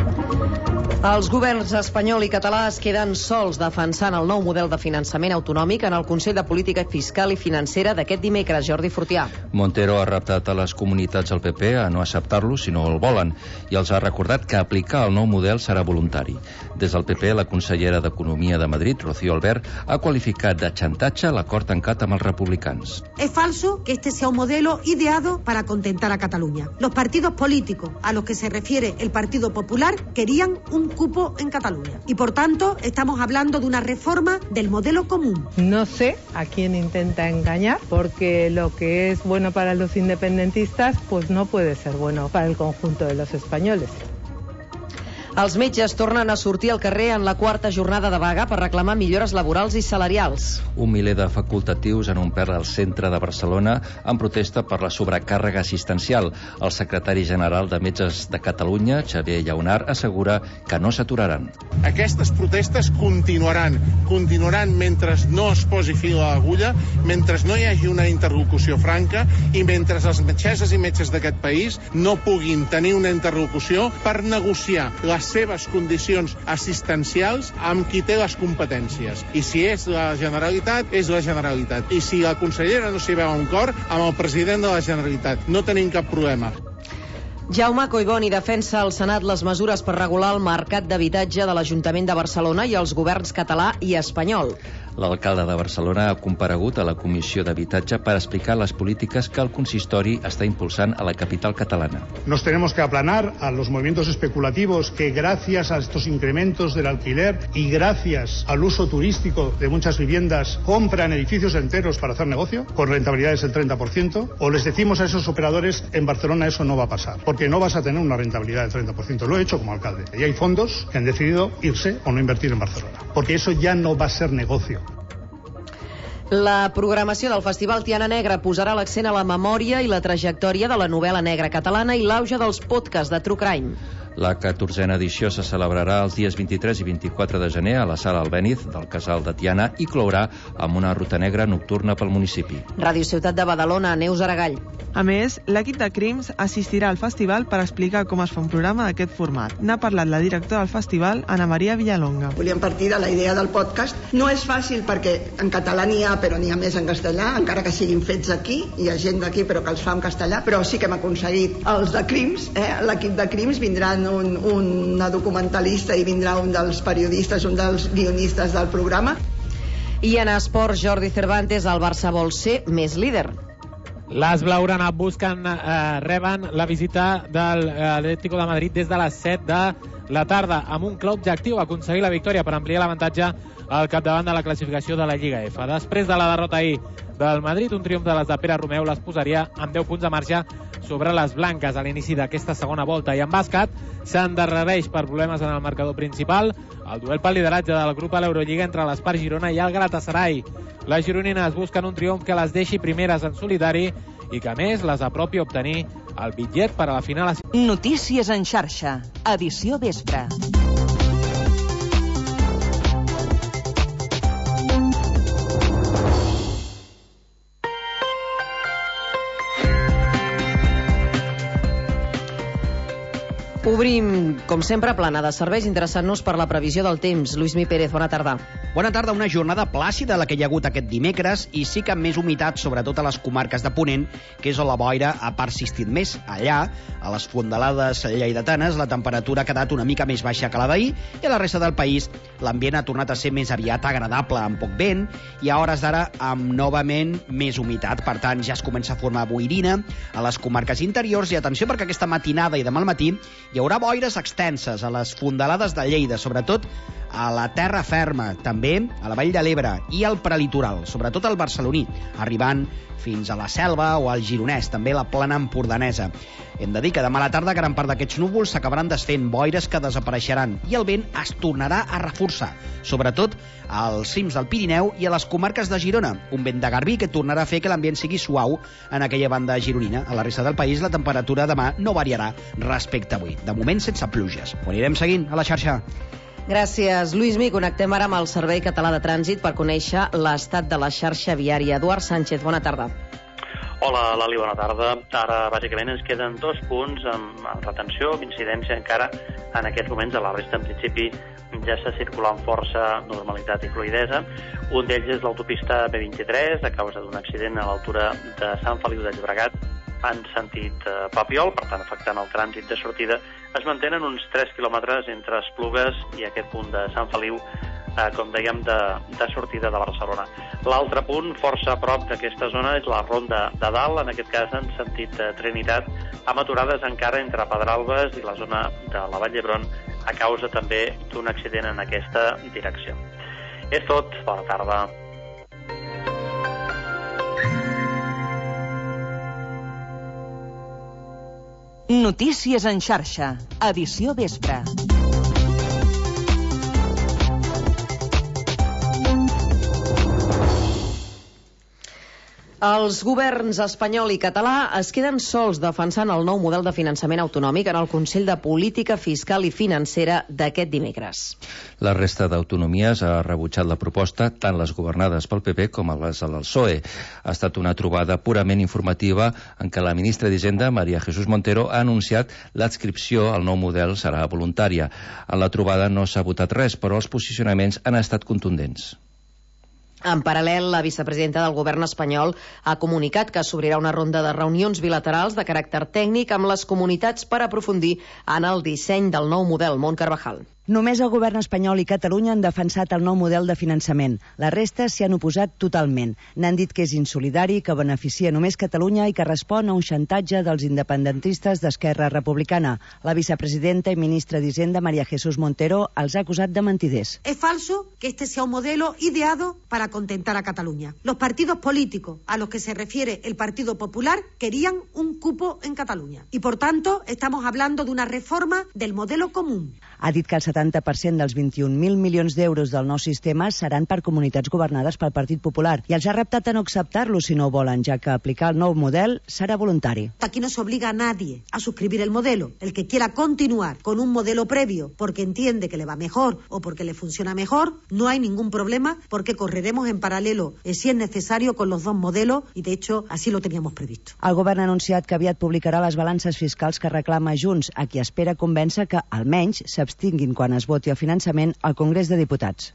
Els governs espanyol i català es queden sols defensant el nou model de finançament autonòmic en el Consell de Política Fiscal i Financera d'aquest dimecres. Jordi Fortià. Montero ha reptat a les comunitats del PP a no acceptar-lo si no el volen i els ha recordat que aplicar el nou model serà voluntari. Des del PP, la consellera d'Economia de Madrid, Rocío Albert, ha qualificat de xantatge l'acord tancat amb els republicans. Es falso que este sea un modelo ideado para contentar a Cataluña. Los partidos políticos a los que se refiere el Partido Popular querían un cupo en Cataluña. Y por tanto, estamos hablando de una reforma del modelo común. No sé a quién intenta engañar, porque lo que es bueno para los independentistas, pues no puede ser bueno para el conjunto de los españoles. Els metges tornen a sortir al carrer en la quarta jornada de vaga per reclamar millores laborals i salarials. Un miler de facultatius han omplert el centre de Barcelona en protesta per la sobrecàrrega assistencial. El secretari general de Metges de Catalunya, Xavier Llaunar, assegura que no s'aturaran. Aquestes protestes continuaran mentre no es posi fil a l'agulla, mentre no hi hagi una interlocució franca i mentre les metgesses i metges d'aquest país no puguin tenir una interlocució per negociar les seves condicions assistencials amb qui té les competències. I si és la Generalitat, és la Generalitat. I si la consellera no s'hi veu en cor, amb el president de la Generalitat. No tenim cap problema. Jaume Collboni defensa al Senat les mesures per regular el mercat d'habitatge de l'Ajuntament de Barcelona i els governs català i espanyol. L'alcalde de Barcelona ha comparegut a la Comissió d'Habitatge per explicar les polítiques que el consistori està impulsant a la capital catalana. Nos tenemos que aplanar a los movimientos especulativos que, gracias a estos incrementos del alquiler y gracias al uso turístico de muchas viviendas, compran edificios enteros para hacer negocio, con rentabilidades del 30%, o les decimos a esos operadores, en Barcelona eso no va a pasar, porque no vas a tener una rentabilidad del 30%. Lo he hecho como alcalde. Y hay fondos que han decidido irse o no invertir en Barcelona, porque eso ya no va a ser negocio. La programació del Festival Tiana Negra posarà l'accent a la memòria i la trajectòria de la novel·la negra catalana i l'auge dels podcasts de True Crime. La 14a edició se celebrarà els dies 23 i 24 de gener a la Sala Albéniz del Casal de Tiana i clourà amb una ruta negra nocturna pel municipi. Ràdio Ciutat de Badalona, Neus Aragall. A més, l'equip de Crims assistirà al festival per explicar com es fa un programa d'aquest format. N'ha parlat la directora del festival, Ana Maria Villalonga. Volíem partir de la idea del podcast. No és fàcil perquè en català n'hi ha, però n'hi ha més en castellà, encara que siguin fets aquí, hi ha gent d'aquí però que els fa en castellà, però sí que hem aconseguit els de Crims, l'equip de Crims, vindran una documentalista i vindrà un dels periodistes, un dels guionistes del programa. I en esports, Jordi Cervantes, el Barça vol ser més líder. Les blaugrana reben la visita de l'Atlético de Madrid des de les 7 de la tarda, amb un clar objectiu, aconseguir la victòria per ampliar l'avantatge al capdavant de la classificació de la Lliga F. Després de la derrota ahir del Madrid, un triomf de les de Pere Romeu les posaria amb 10 punts de marge sobre les blanques a l'inici d'aquesta segona volta. I en bàsquet s'endarrereix per problemes en el marcador principal el duel pel lideratge del grup a l'Eurolliga entre l'Espar Girona i el Galatasaray. Les gironines busquen un triomf que les deixi primeres en solitari i que, a més, les apropi a obtenir el bitllet per a la final. Notícies en xarxa, edició vespre. Obrim, com sempre, plana de serveis interessant-nos per la previsió del temps. Lluís Mi Pérez, bona tarda. Bona tarda, una jornada plàcida la que hi ha hagut aquest dimecres i sí que amb més humitat, sobretot a les comarques de Ponent, que és on la boira ha persistit més. Allà, a les fondalades lleidatanes, la temperatura ha quedat una mica més baixa que la d'ahir i a la resta del país l'ambient ha tornat a ser més aviat agradable, amb poc vent i a hores d'ara amb novament més humitat. Per tant, ja es comença a formar boirina a les comarques interiors i atenció perquè aquesta matinada i demà al matí hi haurà boires extenses a les fondalades de Lleida, sobretot a la terra ferma, també a la Vall de l'Ebre i al prelitoral, sobretot al barceloní, arribant fins a la Selva o al Gironès, també la plana empordanesa. Hem de dir que demà a la tarda gran part d'aquests núvols s'acabaran desfent, boires que desapareixeran i el vent es tornarà a reforçar, sobretot als cims del Pirineu i a les comarques de Girona, un vent de garbí que tornarà a fer que l'ambient sigui suau en aquella banda gironina. A la resta del país la temperatura demà no variarà respecte a avui, de moment sense pluges. Ho anirem seguint a la xarxa. Gràcies, Lluïsmi. Connectem ara amb el Servei Català de Trànsit per conèixer l'estat de la xarxa viària. Eduard Sánchez, bona tarda. Hola, Lali, bona tarda. Ara, bàsicament, ens queden 2 punts amb retenció, amb incidència encara en aquests moments. A la resta, en principi, ja està circulant força normalitat i fluidesa. Un d'ells és l'autopista B23, a causa d'un accident a l'altura de Sant Feliu de Llobregat, en sentit Papiol, per tant, afectant el trànsit de sortida. Es mantenen uns 3 quilòmetres entre Esplugues i aquest punt de Sant Feliu, com dèiem, de sortida de Barcelona. L'altre punt, força a prop d'aquesta zona, és la Ronda de Dalt, en aquest cas en sentit Trinitat, amb aturades encara entre Pedralbes i la zona de la Vall d'Hebron, a causa també d'un accident en aquesta direcció. És tot, bona tarda. Notícies en xarxa, edició vespre. Els governs espanyol i català es queden sols defensant el nou model de finançament autonòmic en el Consell de Política Fiscal i Financera d'aquest dimecres. La resta d'autonomies ha rebutjat la proposta, tant les governades pel PP com les del PSOE. Ha estat una trobada purament informativa en què la ministra d'Hisenda, María Jesús Montero, ha anunciat l'adscripció al nou model serà voluntària. En la trobada no s'ha votat res, però els posicionaments han estat contundents. En paral·lel, la vicepresidenta del govern espanyol ha comunicat que s'obrirà una ronda de reunions bilaterals de caràcter tècnic amb les comunitats per aprofundir en el disseny del nou model. Mont Carvajal. Només el govern espanyol i Catalunya han defensat el nou model de finançament. La resta s'hi han oposat totalment. N'han dit que és insolidari, que beneficia només Catalunya i que respon a un xantatge dels independentistes d'Esquerra Republicana. La vicepresidenta y ministra d'Hisenda, María Jesús Montero, els ha acusat de mentiders. Es falso que este sea un modelo ideado para contentar a Cataluña. Los partidos políticos a los que se refiere el Partido Popular querían un cupo en Cataluña. Y por tanto, estamos hablando de una reforma del modelo común. Ha dit que el 70% dels 21.000 milions d'euros del nou sistema seran per comunitats governades pel Partit Popular i els ha reptat a no acceptar-lo si no ho volen, ja que aplicar el nou model serà voluntari. Aquí no se obliga a nadie a suscribir el modelo. El que quiera continuar con un modelo previo porque entiende que le va mejor o porque le funciona mejor, no hay ningún problema porque correremos en paralelo, si es necesario, con los dos modelos y de hecho así lo teníamos previsto. El govern ha anunciat que aviat publicarà les balances fiscals que reclama Junts, a qui espera convèncer que almenys s'abstinguin quan es voti el finançament al Congrés de Diputats.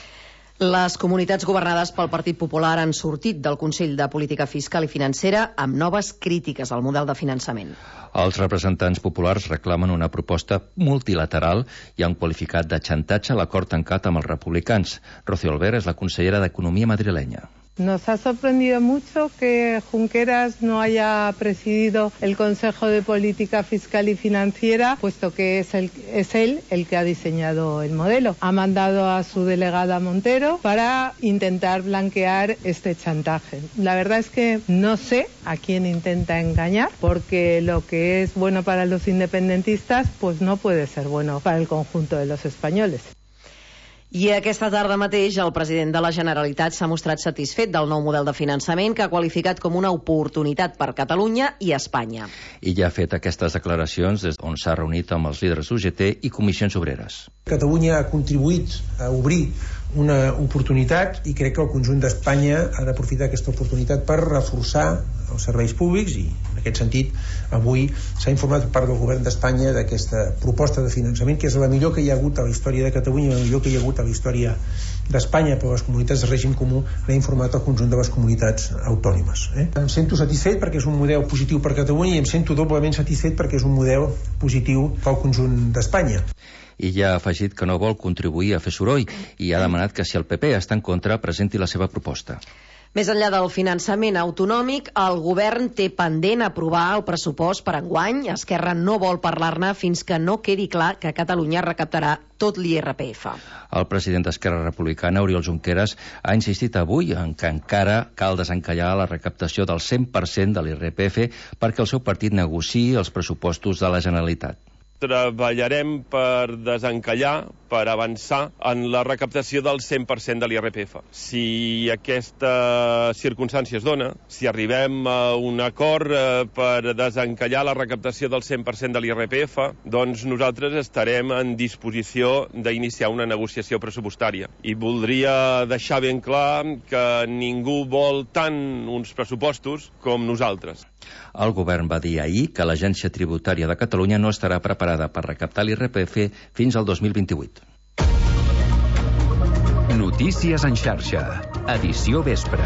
Les comunitats governades pel Partit Popular han sortit del Consell de Política Fiscal i Financera amb noves crítiques al model de finançament. Els representants populars reclamen una proposta multilateral i han qualificat de xantatge l'acord tancat amb els republicans. Rocío Albert és la consellera d'Economia madrilenya. Nos ha sorprendido mucho que Junqueras no haya presidido el Consejo de Política Fiscal y Financiera, puesto que es él el que ha diseñado el modelo. Ha mandado a su delegada Montero para intentar blanquear este chantaje. La verdad es que no sé a quién intenta engañar, porque lo que es bueno para los independentistas, pues no puede ser bueno para el conjunto de los españoles. I aquesta tarda mateix el president de la Generalitat s'ha mostrat satisfet del nou model de finançament que ha qualificat com una oportunitat per Catalunya i Espanya. I ja ha fet aquestes declaracions des on s'ha reunit amb els líders UGT i comissions obreres. Catalunya ha contribuït a obrir una oportunitat i crec que el conjunt d'Espanya ha d'aprofitar aquesta oportunitat per reforçar els serveis públics i en aquest sentit avui s'ha informat per part del govern d'Espanya d'aquesta proposta de finançament que és la millor que hi ha hagut a la història de Catalunya, la millor que hi ha hagut a la història d'Espanya, però les comunitats de règim comú l'ha informat al conjunt de les comunitats autònomes. Em sento satisfet perquè és un model positiu per Catalunya i em sento doblement satisfet perquè és un model positiu pel conjunt d'Espanya. I ja ha afegit que no vol contribuir a fer soroll i ha demanat que si el PP està en contra presenti la seva proposta. Més enllà del finançament autonòmic, el govern té pendent aprovar el pressupost per enguany. Esquerra no vol parlar-ne fins que no quedi clar que Catalunya recaptarà tot l'IRPF. El president d'Esquerra Republicana, Oriol Junqueras, ha insistit avui en que encara cal desencallar la recaptació del 100% de l'IRPF perquè el seu partit negociï els pressupostos de la Generalitat. Treballarem per desencallar, per avançar en la recaptació del 100% de l'IRPF. Si aquesta circumstància es dona, si arribem a un acord per desencallar la recaptació del 100% de l'IRPF, doncs nosaltres estarem en disposició d'iniciar una negociació pressupostària. I voldria deixar ben clar que ningú vol tant uns pressupostos com nosaltres. El govern va dir ahir que l'Agència Tributària de Catalunya no estarà preparada per recaptar l'IRPF fins al 2028. Notícies en xarxa. Edició vespre.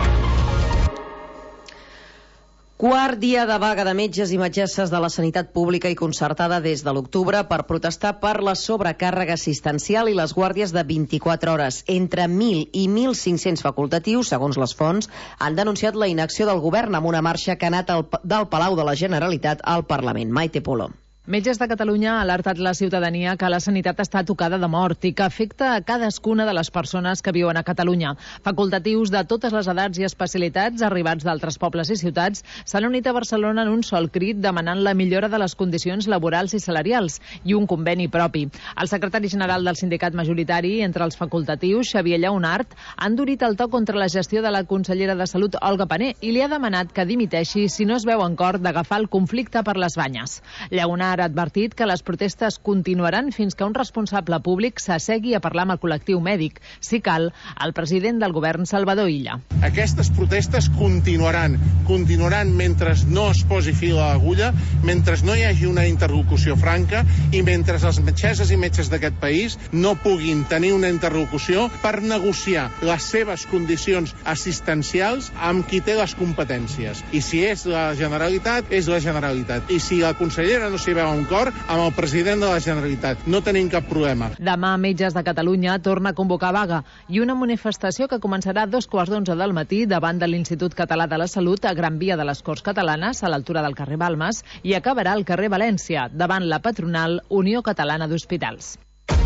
Quart dia de vaga de metges i metgesses de la sanitat pública i concertada des de l'octubre per protestar per la sobrecàrrega assistencial i les guàrdies de 24 hores. Entre 1.000 i 1.500 facultatius, segons les fonts, han denunciat la inacció del govern amb una marxa que ha anat del Palau de la Generalitat al Parlament. Maite Polo. Metges de Catalunya ha alertat la ciutadania que la sanitat està tocada de mort i que afecta a cadascuna de les persones que viuen a Catalunya. Facultatius de totes les edats i especialitats, arribats d'altres pobles i ciutats, s'han unit a Barcelona en un sol crit demanant la millora de les condicions laborals i salarials i un conveni propi. El secretari general del sindicat majoritari entre els facultatius, Xavier Lleonart, ha endurit el to contra la gestió de la consellera de Salut, Olga Pané, i li ha demanat que dimiteixi si no es veu en cor d'agafar el conflicte per les banyes. Lleonart ha advertit que les protestes continuaran fins que un responsable públic s'assegui a parlar amb el col·lectiu mèdic. Si cal, el president del govern, Salvador Illa. Aquestes protestes continuaran mentre no es posi fil a l'agulla, mentre no hi hagi una interlocució franca i mentre les metgesses i metges d'aquest país no puguin tenir una interlocució per negociar les seves condicions assistencials amb qui té les competències. I si és la Generalitat, és la Generalitat. I si la consellera no s'hi veu un cor, amb el president de la Generalitat. No tenim cap problema. Demà, Metges de Catalunya torna a convocar vaga i una manifestació que començarà a 11:15 del matí davant de l'Institut Català de la Salut a Gran Via de les Corts Catalanes, a l'altura del carrer Balmes, i acabarà al carrer València, davant la patronal Unió Catalana d'Hospitals.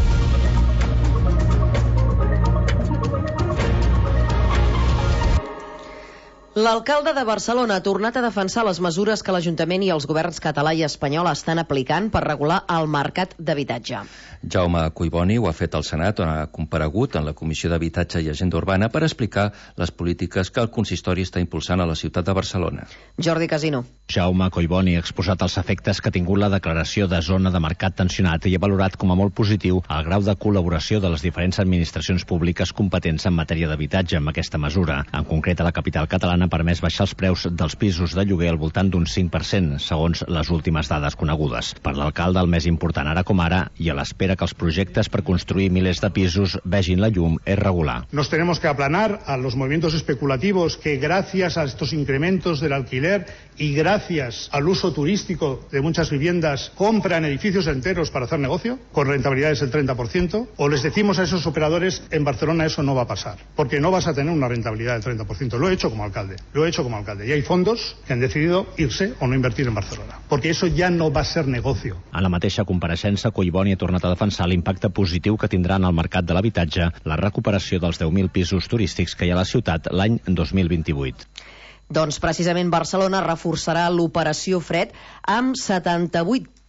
L'alcalde de Barcelona ha tornat a defensar les mesures que l'Ajuntament i els governs català i espanyol estan aplicant per regular el mercat d'habitatge. Jaume Collboni ho ha fet al Senat, on ha comparegut en la Comissió d'Habitatge i Agenda Urbana per explicar les polítiques que el consistori està impulsant a la ciutat de Barcelona. Jordi Casino. Jaume Collboni ha exposat els efectes que ha tingut la declaració de zona de mercat tensionat i ha valorat com a molt positiu el grau de col·laboració de les diferents administracions públiques competents en matèria d'habitatge amb aquesta mesura. En concret, a la capital catalana ha permès baixar els preus dels pisos de lloguer al voltant d'un 5%, segons les últimes dades conegudes. Per l'alcalde, el més important ara com ara, i a l'espera que els projectes per construir milers de pisos vegin la llum, és regular. Nos tenemos que aplanar a los movimientos especulativos que, gracias a estos incrementos del alquiler y gracias al uso turístico de muchas viviendas, compran edificios enteros para hacer negocio, con rentabilidades del 30%, o les decimos a esos operadores, en Barcelona eso no va a pasar, porque no vas a tener una rentabilidad del 30%. Lo he hecho como alcalde. Y hay fondos que han decidido irse o no invertir en Barcelona, porque eso ya no va a ser negocio. A la mateixa compareixença, Collboni ha tornat a defensar l'impacte positiu que tindrà en el mercat de l'habitatge la recuperació dels 10.000 pisos turístics que hi ha a la ciutat l'any 2028. Doncs precisament Barcelona reforçarà l'operació Fred amb 78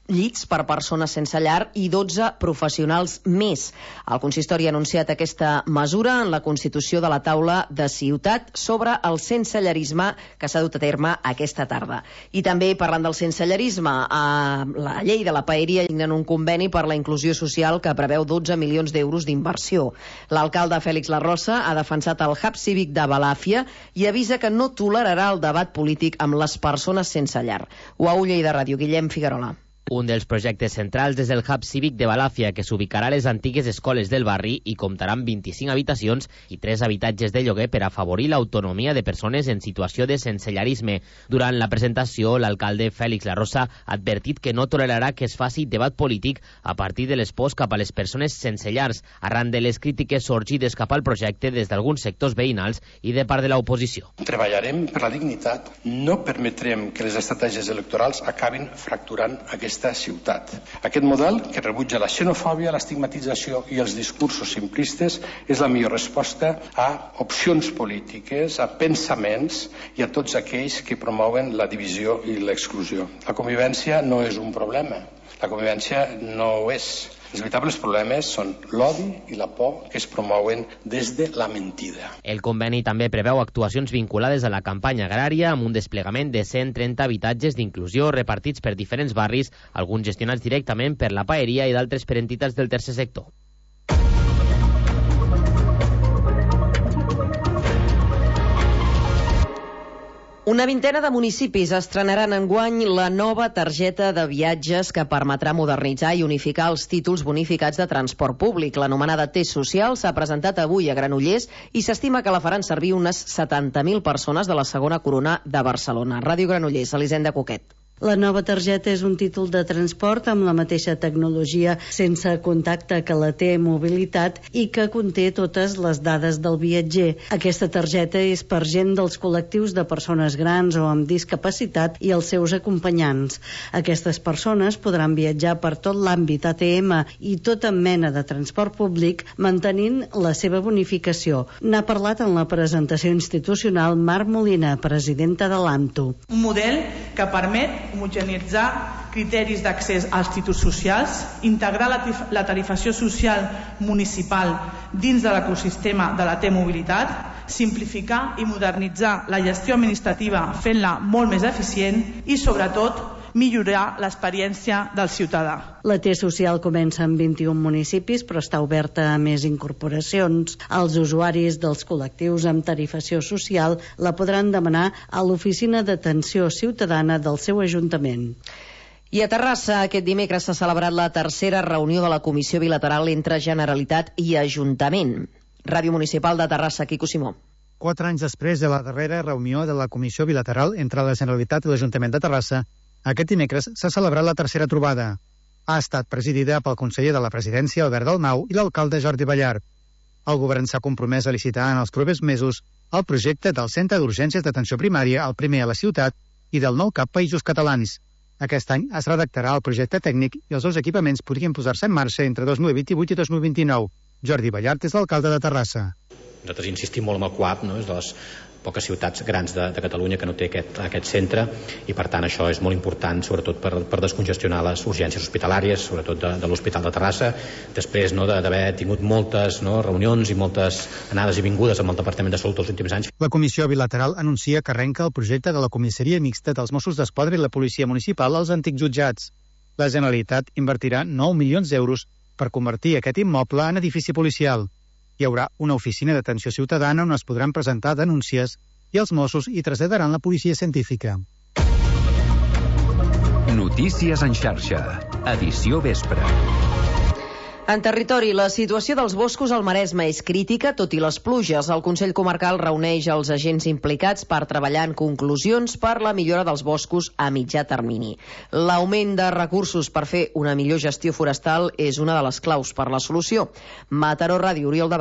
llits per persones sense llar i 12 professionals més. El consistori ha anunciat aquesta mesura en la constitució de la taula de ciutat sobre el sensellarisme que s'ha dut a terme aquesta tarda. I també, parlant del sensellarisme, la llei de la paeria signen un conveni per la inclusió social que preveu 12 milions d'euros d'inversió. L'alcalde Fèlix Larrosa ha defensat el hub cívic de Balàfia i avisa que no tolerarà el debat polític amb les persones sense llar. UAU Lleida Ràdio, Guillem Figuerola. Un dels projectes centrals és el hub cívic de Balàfia, que s'ubicarà a les antigues escoles del barri i comptarà amb 25 habitacions i 3 habitatges de lloguer per afavorir l'autonomia de persones en situació de sensellarisme. Durant la presentació, l'alcalde Fèlix Larrosa ha advertit que no tolerarà que es faci debat polític a partir de les pors cap a les persones sense llars, arran de les crítiques sorgides cap al projecte des d'alguns sectors veïnals i de part de l'oposició. Treballarem per la dignitat, no permetrem que les estratègies electorals acabin fracturant aquesta ciutat. Aquest model, que rebutja la xenofòbia, l'estigmatització i els discursos simplistes, és la millor resposta a opcions polítiques, a pensaments i a tots aquells que promouen la divisió i l'exclusió. La convivència no és un problema. La convivència no ho és. Els veritables problemes són l'odi i la por que es promouen des de la mentida. El conveni també preveu actuacions vinculades a la campanya agrària amb un desplegament de 130 habitatges d'inclusió repartits per diferents barris, alguns gestionats directament per la paeria i d'altres per entitats del tercer sector. Una vintena de municipis estrenaran enguany la nova targeta de viatges que permetrà modernitzar i unificar els títols bonificats de transport públic. L'anomenada T Social s'ha presentat avui a Granollers i s'estima que la faran servir unes 70.000 persones de la segona corona de Barcelona. Ràdio Granollers, Elisenda Coquet. La nova targeta és un títol de transport amb la mateixa tecnologia sense contacte que la T-Mobilitat i que conté totes les dades del viatger. Aquesta targeta és per gent dels col·lectius de persones grans o amb discapacitat i els seus acompanyants. Aquestes persones podran viatjar per tot l'àmbit ATM i tota mena de transport públic mantenint la seva bonificació. N'ha parlat en la presentació institucional Marc Molina, presidenta de l'AMTU. Un model que permet homogeneïtzar criteris d'accés als títols socials, integrar la tarifació social municipal dins de l'ecosistema de la T-Mobilitat, simplificar i modernitzar la gestió administrativa fent-la molt més eficient i, sobretot, millorar l'experiència del ciutadà. La T-Social comença en 21 municipis, però està oberta a més incorporacions. Els usuaris dels col·lectius amb tarifació social la podran demanar a l'Oficina d'Atenció Ciutadana del seu Ajuntament. I a Terrassa, aquest dimecres s'ha celebrat la tercera reunió de la Comissió Bilateral entre Generalitat i Ajuntament. Ràdio Municipal de Terrassa, Quico Simó. 4 anys després de la darrera reunió de la Comissió Bilateral entre la Generalitat i l'Ajuntament de Terrassa, aquest dimecres s'ha celebrat la tercera trobada. Ha estat presidida pel conseller de la Presidència, Albert Dalmau, i l'alcalde Jordi Ballart. El govern s'ha compromès a licitar en els propers mesos el projecte del Centre d'Urgències d'Atenció Primària, el primer a la ciutat, i del nou CAP Països Catalans. Aquest any es redactarà el projecte tècnic i els dos equipaments podrien posar-se en marxa entre 2028 i 2029. Jordi Ballart és l'alcalde de Terrassa. Nosaltres insistim molt en el CUAP, no? És de les poques ciutats grans de Catalunya que no té aquest centre i per tant això és molt important sobretot per descongestionar les urgències hospitalàries, sobretot de l'Hospital de Terrassa, després d'haver tingut moltes reunions i moltes anades i vingudes amb el Departament de Salut els últims anys. La Comissió Bilateral anuncia que arrenca el projecte de la comissaria mixta dels Mossos d'Esquadra i la Policia Municipal als antics jutjats. La Generalitat invertirà 9 milions d'euros per convertir aquest immoble en edifici policial. Hi haurà una oficina d'atenció ciutadana on es podran presentar denúncies i els Mossos hi traslladaran la policia científica. Notícies en xarxa. Edició vespre. En territori, la situació dels boscos al Maresme és crítica, tot i les pluges. El Consell Comarcal reuneix els agents implicats per treballar en conclusions per la millora dels boscos a mitjà termini. L'augment de recursos per fer una millor gestió forestal és una de les claus per la solució. Mataró Ràdio, Oriol Debat.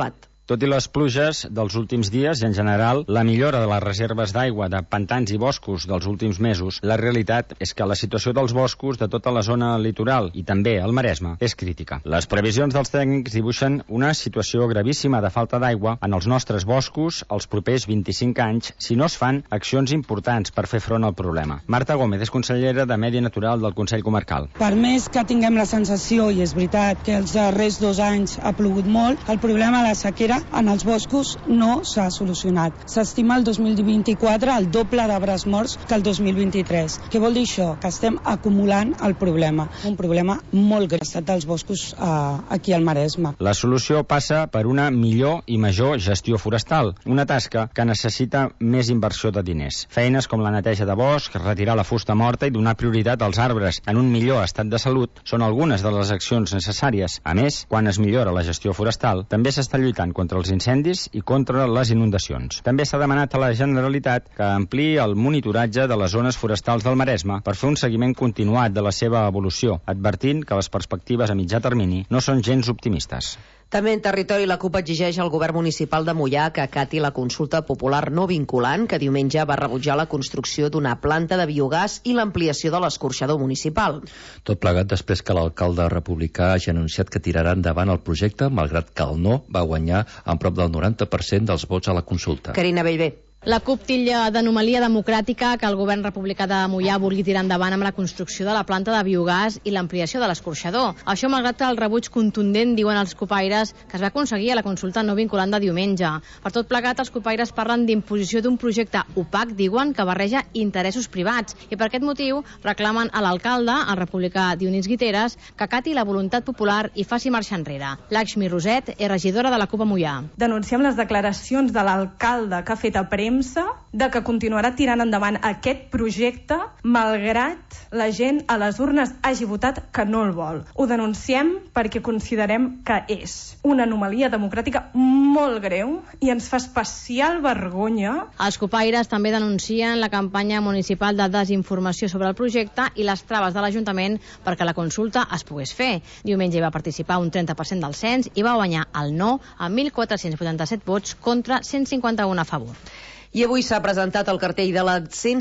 Tot i les pluges dels últims dies i, en general, la millora de les reserves d'aigua de pantans i boscos dels últims mesos, la realitat és que la situació dels boscos de tota la zona litoral i també al Maresme és crítica. Les previsions dels tècnics dibuixen una situació gravíssima de falta d'aigua en els nostres boscos els propers 25 anys si no es fan accions importants per fer front al problema. Marta Gómez és consellera de Medi Natural del Consell Comarcal. Per més que tinguem la sensació, i és veritat, que els darrers 2 anys ha plogut molt, el problema de la sequera en els boscos no s'ha solucionat. S'estima el 2024 el doble d'arbres morts que el 2023. Què vol dir això? Que estem acumulant el problema. Un problema molt greu estat dels boscos aquí al Maresme. La solució passa per una millor i major gestió forestal, una tasca que necessita més inversió de diners. Feines com la neteja de bosc, retirar la fusta morta i donar prioritat als arbres en un millor estat de salut són algunes de les accions necessàries. A més, quan es millora la gestió forestal, també s'està lluitant contra els incendis i contra les inundacions. També s'ha demanat a la Generalitat que ampliï el monitoratge de les zones forestals del Maresme per fer un seguiment continuat de la seva evolució, advertint que les perspectives a mitjà termini no són gens optimistes. També en territori, la CUP exigeix al govern municipal de Moià que acati la consulta popular no vinculant que diumenge va rebutjar la construcció d'una planta de biogàs i l'ampliació de l'escorxador municipal. Tot plegat després que l'alcalde republicà hagi anunciat que tirarà endavant el projecte, malgrat que el no va guanyar amb prop del 90% dels vots a la consulta. Carina Bellver. La CUP titlla d'anomalia democràtica que el govern republicà de Moià vulgui tirar endavant amb la construcció de la planta de biogàs i l'ampliació de l'escorxador. Això malgrat el rebuig contundent, diuen els copaires, que es va aconseguir a la consulta no vinculant de diumenge. Per tot plegat, els copaires parlen d'imposició d'un projecte opac, diuen, que barreja interessos privats. I per aquest motiu reclamen a l'alcalde, el republicà Dionís Guiteras, que acati la voluntat popular i faci marxa enrere. Lakshmi Roset és regidora de la CUP a Moià. Denunciem les declaracions de l'alcalde que ha fet a premsa de que continuarà tirant endavant aquest projecte malgrat la gent a les urnes hagi votat que no el vol. Ho denunciem perquè considerem que és una anomalia democràtica molt greu i ens fa especial vergonya. Els copaires també denuncien la campanya municipal de desinformació sobre el projecte i les traves de l'Ajuntament perquè la consulta es pogués fer. Diumenge va participar un 30% del cens i va guanyar el no amb 1.487 vots contra 151 a favor. I avui s'ha presentat el cartell de la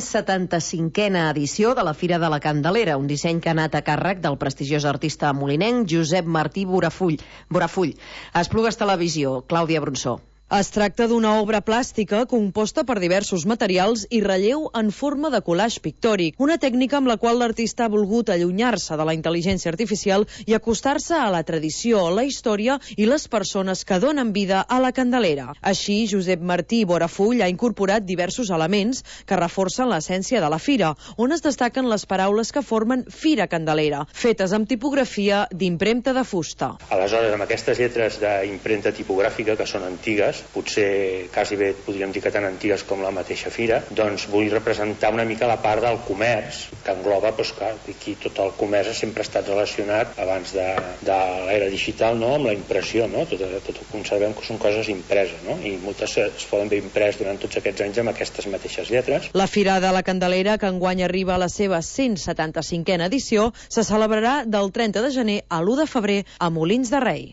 175a edició de la Fira de la Candelera, un disseny que ha anat a càrrec del prestigiós artista molinenc Josep Martí Borafull. Esplugues Televisió, Clàudia Bronsó. Es tracta d'una obra plàstica composta per diversos materials i relleu en forma de collage pictòric, una tècnica amb la qual l'artista ha volgut allunyar-se de la intel·ligència artificial i acostar-se a la tradició, la història i les persones que donen vida a la Candelera. Així, Josep Martí Borafull ha incorporat diversos elements que reforcen l'essència de la fira, on es destaquen les paraules que formen Fira Candelera, fetes amb tipografia d'impremta de fusta. Aleshores, amb aquestes lletres d'impremta tipogràfica, que són antigues, potser quasi bé podríem dir que tan antigues com la mateixa fira, doncs vull representar una mica la part del comerç, que engloba, doncs clar, aquí tot el comerç ha sempre estat relacionat abans de l'era digital, no?, amb la impressió, no?, tot ho conservem que són coses impreses, no?, i moltes es poden haver imprès durant tots aquests anys amb aquestes mateixes lletres. La Fira de la Candelera, que enguany arriba a la seva 175a edició, se celebrarà del 30 de gener a l'1 de febrer a Molins de Rei.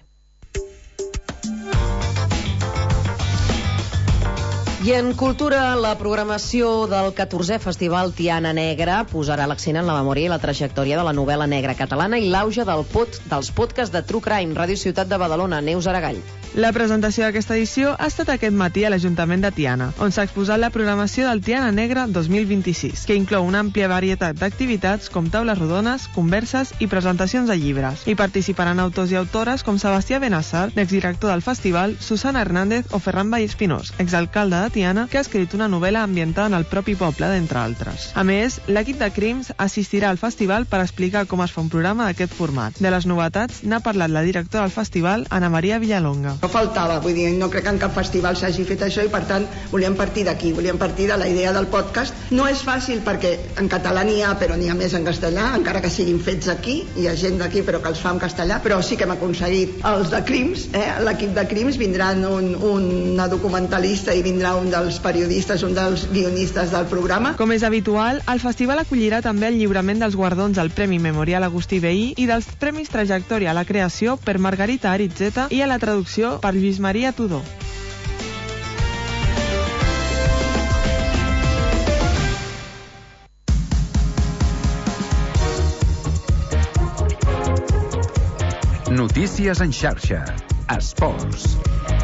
I en cultura, la programació del 14è Festival Tiana Negra posarà l'accent en la memòria i la trajectòria de la novel·la negra catalana i l'auge dels podcasts de True Crime. Ràdio Ciutat de Badalona, Neus Aragall. La presentació d'aquesta edició ha estat aquest matí a l'Ajuntament de Tiana, on s'ha exposat la programació del Tiana Negra 2026, que inclou una àmplia varietat d'activitats com taules rodones, converses i presentacions de llibres. Hi participaran autors i autores com Sebastià Benassar, l'exdirector del festival, Susana Hernández o Ferran Vallespinós, exalcalde de Tiana, que ha escrit una novel·la ambientada en el propi poble, d'entre altres. A més, l'equip de Crims assistirà al festival per explicar com es fa un programa d'aquest format. De les novetats n'ha parlat la directora del festival, Ana Maria Villalonga. No faltava, vull dir, no crec que en cap festival s'hagi fet això i per tant volíem partir d'aquí, volíem partir de la idea del podcast. No és fàcil perquè en català n'hi ha, però n'hi ha més en castellà, encara que siguin fets aquí, hi ha gent d'aquí però que els fa en castellà, però sí que hem aconseguit els de Crims, l'equip de Crims, vindran una documentalista i vindrà un dels periodistes, un dels guionistes del programa. Com és habitual, el festival acollirà també el lliurament dels guardons al Premi Memorial Agustí Vehí i dels Premis Trajectòria a la Creació per Margarita Aritzeta i a la traducció per Lluís Maria Tudor. Notícies en xarxa. Esports.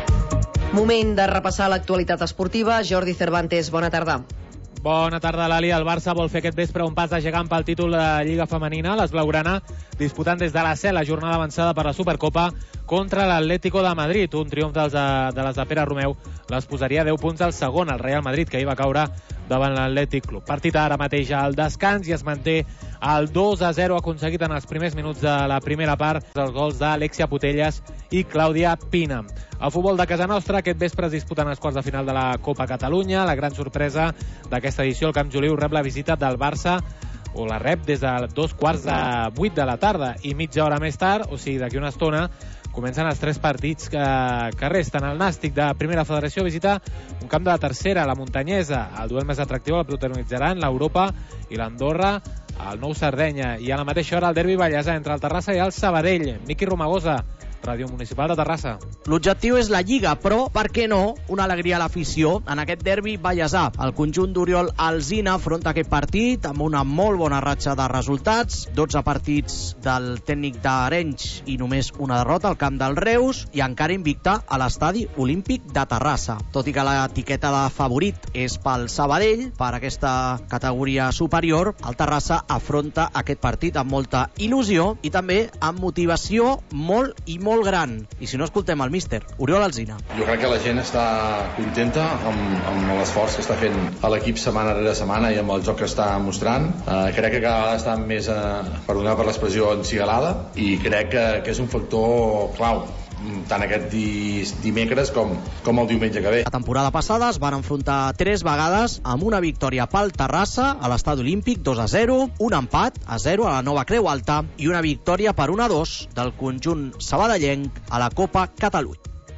Moment de repassar l'actualitat esportiva. Jordi Cervantes, bona tarda. Bona tarda, Lali. El Barça vol fer aquest vespre un pas de gegant pel títol de Lliga Femenina. Les blaugrana disputant des de la C la jornada avançada per la Supercopa contra l'Atlético de Madrid. Un triomf de les de Pere Romeu les posaria 10 punts al segon, el Real Madrid, que hi va caure davant l'Atlètic Club. Partit ara mateix al descans i es manté el 2-0 aconseguit en els primers minuts de la primera part, els gols d'Alexia Putellas i Clàudia Pina. El futbol de casa nostra aquest vespre es disputen els quarts de final de la Copa Catalunya. La gran sorpresa d'aquesta edició, el Camp Joliu rep la visita del Barça, o la rep des de 7:45 de la tarda, i mitja hora més tard, o sigui d'aquí una estona, comencen els 3 partits que resten. El Nàstic de Primera Federació visita un camp de la tercera, la Muntanyesa. El duel més atractiu el protagonitzaran l'Europa i l'Andorra, el Nou Sardenya. I a la mateixa hora el derbi ballesà entre el Terrassa i el Sabadell. Miqui Romagosa, Ràdio Municipal de Terrassa. L'objectiu és la Lliga, però, per què no, una alegria a l'afició en aquest derbi ballesà. El conjunt d'Oriol Alsina afronta aquest partit amb una molt bona ratxa de resultats, 12 partits del tècnic d'Arenys i només una derrota al camp del Reus, i encara invicta a l'estadi Olímpic de Terrassa. Tot i que l'etiqueta de favorit és pel Sabadell, per aquesta categoria superior, el Terrassa afronta aquest partit amb molta il·lusió i també amb motivació molt gran. I si no, escoltem el míster, Oriol Alsina. Jo crec que la gent està contenta amb l'esforç que està fent l'equip setmana rere setmana i amb el joc que està mostrant. Crec que cada vegada està més, perdoneu per l'expressió, encigalada, i crec que és un factor clau tant aquest dimecres com el diumenge que ve. La temporada passada es van enfrontar 3 vegades amb una victòria pel Terrassa a l'estadi Olímpic 2-0, un empat a 0 a la Nova Creu Alta i una victòria per 1-2 del conjunt sabadellenc a la Copa Catalunya.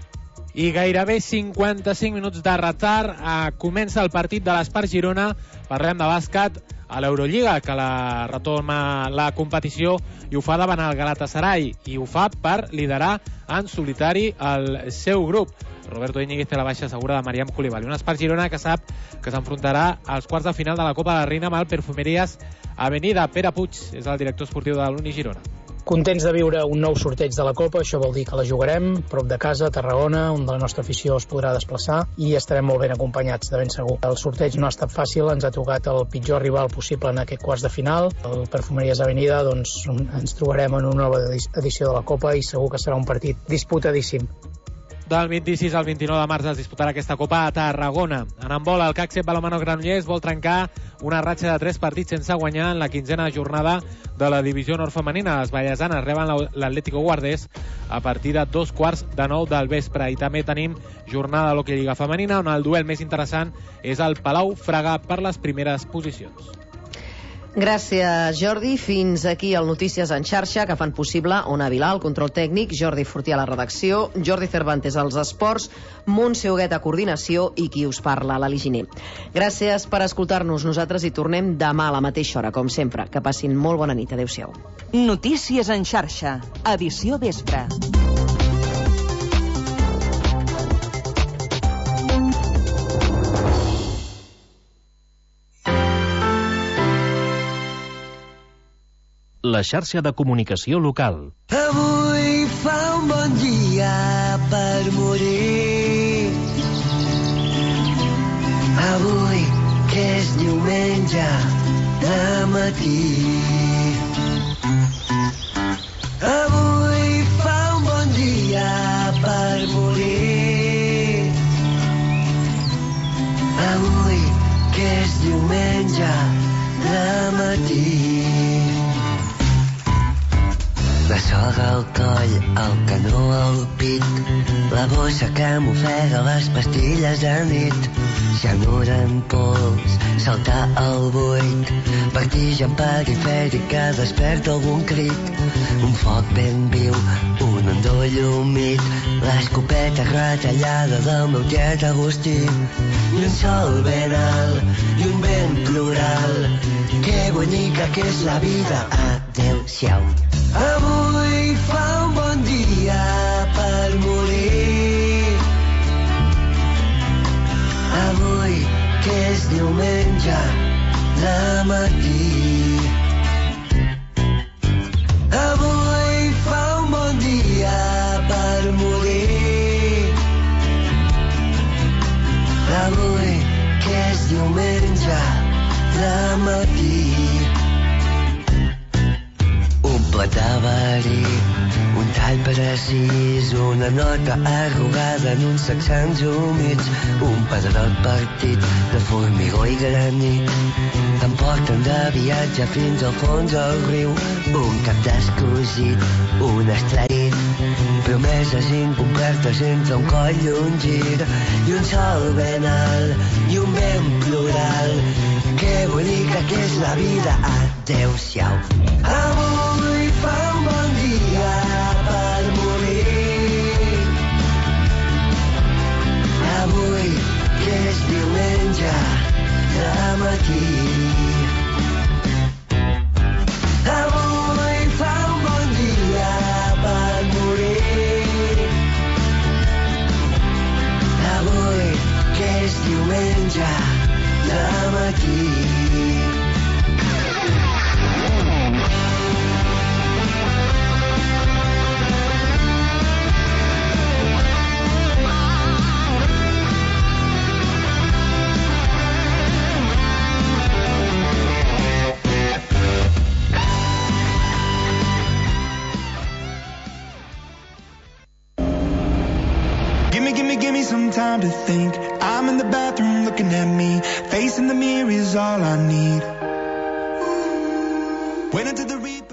I gairebé 55 minuts de retard. Comença el partit de l'Espart Girona. Parlem de bàsquet a l'Eurolliga, que la retorna la competició i ho fa davant el Galatasaray, i ho fa per liderar en solitari el seu grup. Roberto Íñiguez té la baixa segura de Mariam Coulibaly. Un Espart Girona que sap que s'enfrontarà als quarts de final de la Copa de la Reina amb el Perfumeries Avenida. Pere Puig és el director esportiu de l'Uni Girona. Contents de viure un nou sorteig de la Copa, això vol dir que la jugarem prop de casa, a Tarragona, on la nostra afició es podrà desplaçar, i estarem molt ben acompanyats, de ben segur. El sorteig no ha estat fàcil, ens ha tocat el pitjor rival possible en aquest quarts de final. El Perfumeries Avenida, doncs, ens trobarem en una nova edició de la Copa i segur que serà un partit disputadíssim. Del 26 al 29 de març es disputarà aquesta Copa a Tarragona. En handbol, el CAC Balonmano Granollers vol trencar una ratxa de 3 partits sense guanyar en la 15a jornada de la divisió nord femenina. Les vallesanes reben l'Atlético Guardés a partir de 8:45 del vespre. I també tenim jornada de l'Hockey Lliga Femenina, on el duel més interessant és el Palau Fraga per les primeres posicions. Gràcies, Jordi. Fins aquí el Notícies en xarxa, que fan possible Ona Vilà, el control tècnic, Jordi Fortià a la redacció, Jordi Cervantes als esports, Montse Huguet a coordinació i qui us parla, Lali Giner. Gràcies per escoltar-nos. Nosaltres hi tornem demà a la mateixa hora, com sempre. Que passin molt bona nit. Adéu-siau. Notícies en xarxa, edició vespre. La xarxa de comunicació local. Avui fa un bon dia per morir. Avui, que és diumenge de matí. Avui fa un bon dia per morir. Avui, que és diumenge de matí. La soga al coll, el canó al pit, la bossa que m'ofega les pastilles de nit, llanura en pols, saltar al buit, vertigen perifèrica, desperta algun crit, un foc ben viu, un endoll humit, l'escopeta retallada del meu tiet Agustí, i un sol ben alt, i un vent plural, que bonica que és la vida, adeu-siau. Avui fa un bon dia per morir. Avui, que és diumenge de matí. Avui fa un bon dia diumenge de matí. Un plat de verí, un tall precís, una nota arrugada en uns accents humits, un pedrot partit de formigó i granit. Em porten de viatge fins al fons del riu, un cap descosit, un estrellit, promeses incomplertes entre un coll i un gir, i un sol ben alt i un vent plural. Que bonica que és la vida, adeu-siau. Avui fa un bon dia per morir. Avui que és diumenge de matí. Avui fa un bon dia per morir. Avui que és diumenge de matí. Give me some time to think. I'm in the bathroom looking at me. Facing the mirror is all I need. Wait until the reaper